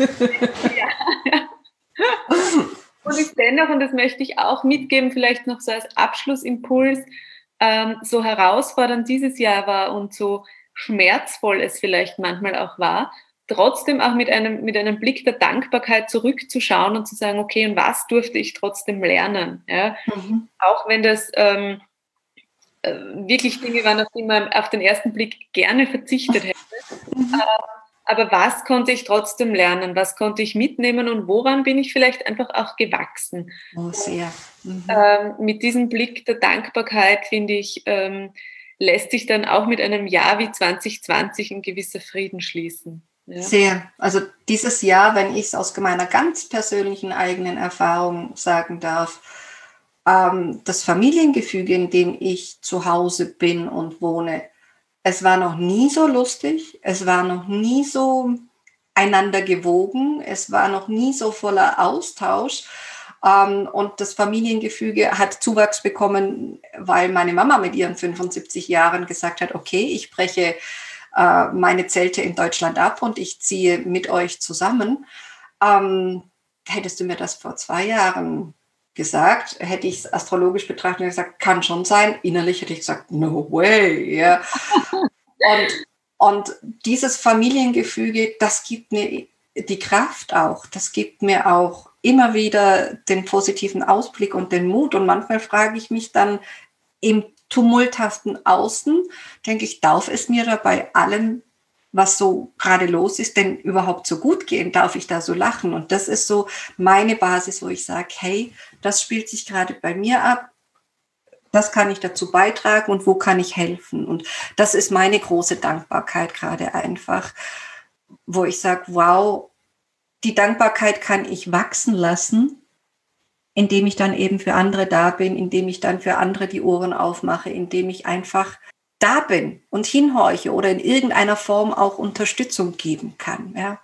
Und ich dennoch, und das möchte ich auch mitgeben, vielleicht noch so als Abschlussimpuls, Ähm, so herausfordernd dieses Jahr war und so schmerzvoll es vielleicht manchmal auch war, trotzdem auch mit einem, mit einem Blick der Dankbarkeit zurückzuschauen und zu sagen, okay, und was durfte ich trotzdem lernen? Ja? Mhm. Auch wenn das ähm, äh, wirklich Dinge waren, auf die man auf den ersten Blick gerne verzichtet hätte. Mhm. Äh, aber was konnte ich trotzdem lernen? Was konnte ich mitnehmen und woran bin ich vielleicht einfach auch gewachsen? Oh, sehr. Mhm. Ähm, mit diesem Blick der Dankbarkeit, finde ich, ähm, lässt sich dann auch mit einem Jahr wie zwanzig zwanzig ein gewisser Frieden schließen. Ja? Sehr. Also dieses Jahr, wenn ich es aus meiner ganz persönlichen eigenen Erfahrung sagen darf, ähm, das Familiengefüge, in dem ich zu Hause bin und wohne, es war noch nie so lustig, es war noch nie so einander gewogen, es war noch nie so voller Austausch. Um, und das Familiengefüge hat Zuwachs bekommen, weil meine Mama mit ihren fünfundsiebzig Jahren gesagt hat, okay, ich breche uh, meine Zelte in Deutschland ab und ich ziehe mit euch zusammen. Um, hättest du mir das vor zwei Jahren gesagt, hätte ich es astrologisch betrachtet und gesagt, kann schon sein. Innerlich hätte ich gesagt, no way. Yeah. und, und dieses Familiengefüge, das gibt mir die Kraft auch, das gibt mir auch immer wieder den positiven Ausblick und den Mut. Und manchmal frage ich mich dann im tumulthaften Außen, denke ich, darf es mir da bei allem, was so gerade los ist, denn überhaupt so gut gehen? Darf ich da so lachen? Und das ist so meine Basis, wo ich sage, hey, das spielt sich gerade bei mir ab. Das kann ich dazu beitragen und wo kann ich helfen? Und das ist meine große Dankbarkeit gerade einfach, wo ich sage, wow, die Dankbarkeit kann ich wachsen lassen, indem ich dann eben für andere da bin, indem ich dann für andere die Ohren aufmache, indem ich einfach da bin und hinhorche oder in irgendeiner Form auch Unterstützung geben kann. Ja.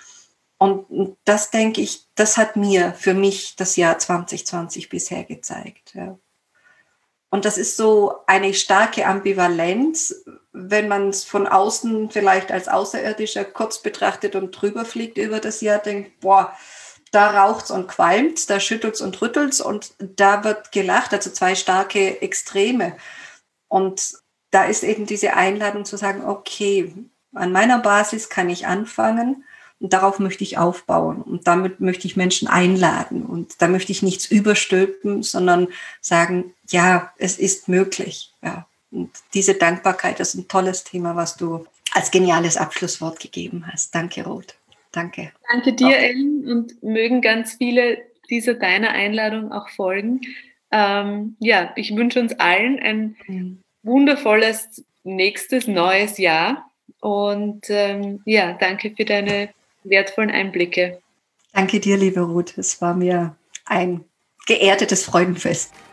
Und das, denke ich, das hat mir für mich das Jahr zwanzig zwanzig bisher gezeigt. Ja. Und das ist so eine starke Ambivalenz, wenn man es von außen vielleicht als Außerirdischer kurz betrachtet und drüber fliegt über das Jahr, denkt, boah, da raucht's und qualmt's, da schüttelt's und rüttelt's und da wird gelacht, also zwei starke Extreme. Und da ist eben diese Einladung zu sagen, okay, an meiner Basis kann ich anfangen und darauf möchte ich aufbauen und damit möchte ich Menschen einladen und da möchte ich nichts überstülpen, sondern sagen, ja, es ist möglich. Ja. Und diese Dankbarkeit, das ist ein tolles Thema, was du als geniales Abschlusswort gegeben hast. Danke, Ruth. Danke. Danke dir, Ellen, und mögen ganz viele dieser deiner Einladung auch folgen. Ähm, ja, ich wünsche uns allen ein mhm. wundervolles nächstes neues Jahr und ähm, ja, danke für deine wertvollen Einblicke. Danke dir, liebe Ruth. Es war mir ein geerdetes Freudenfest.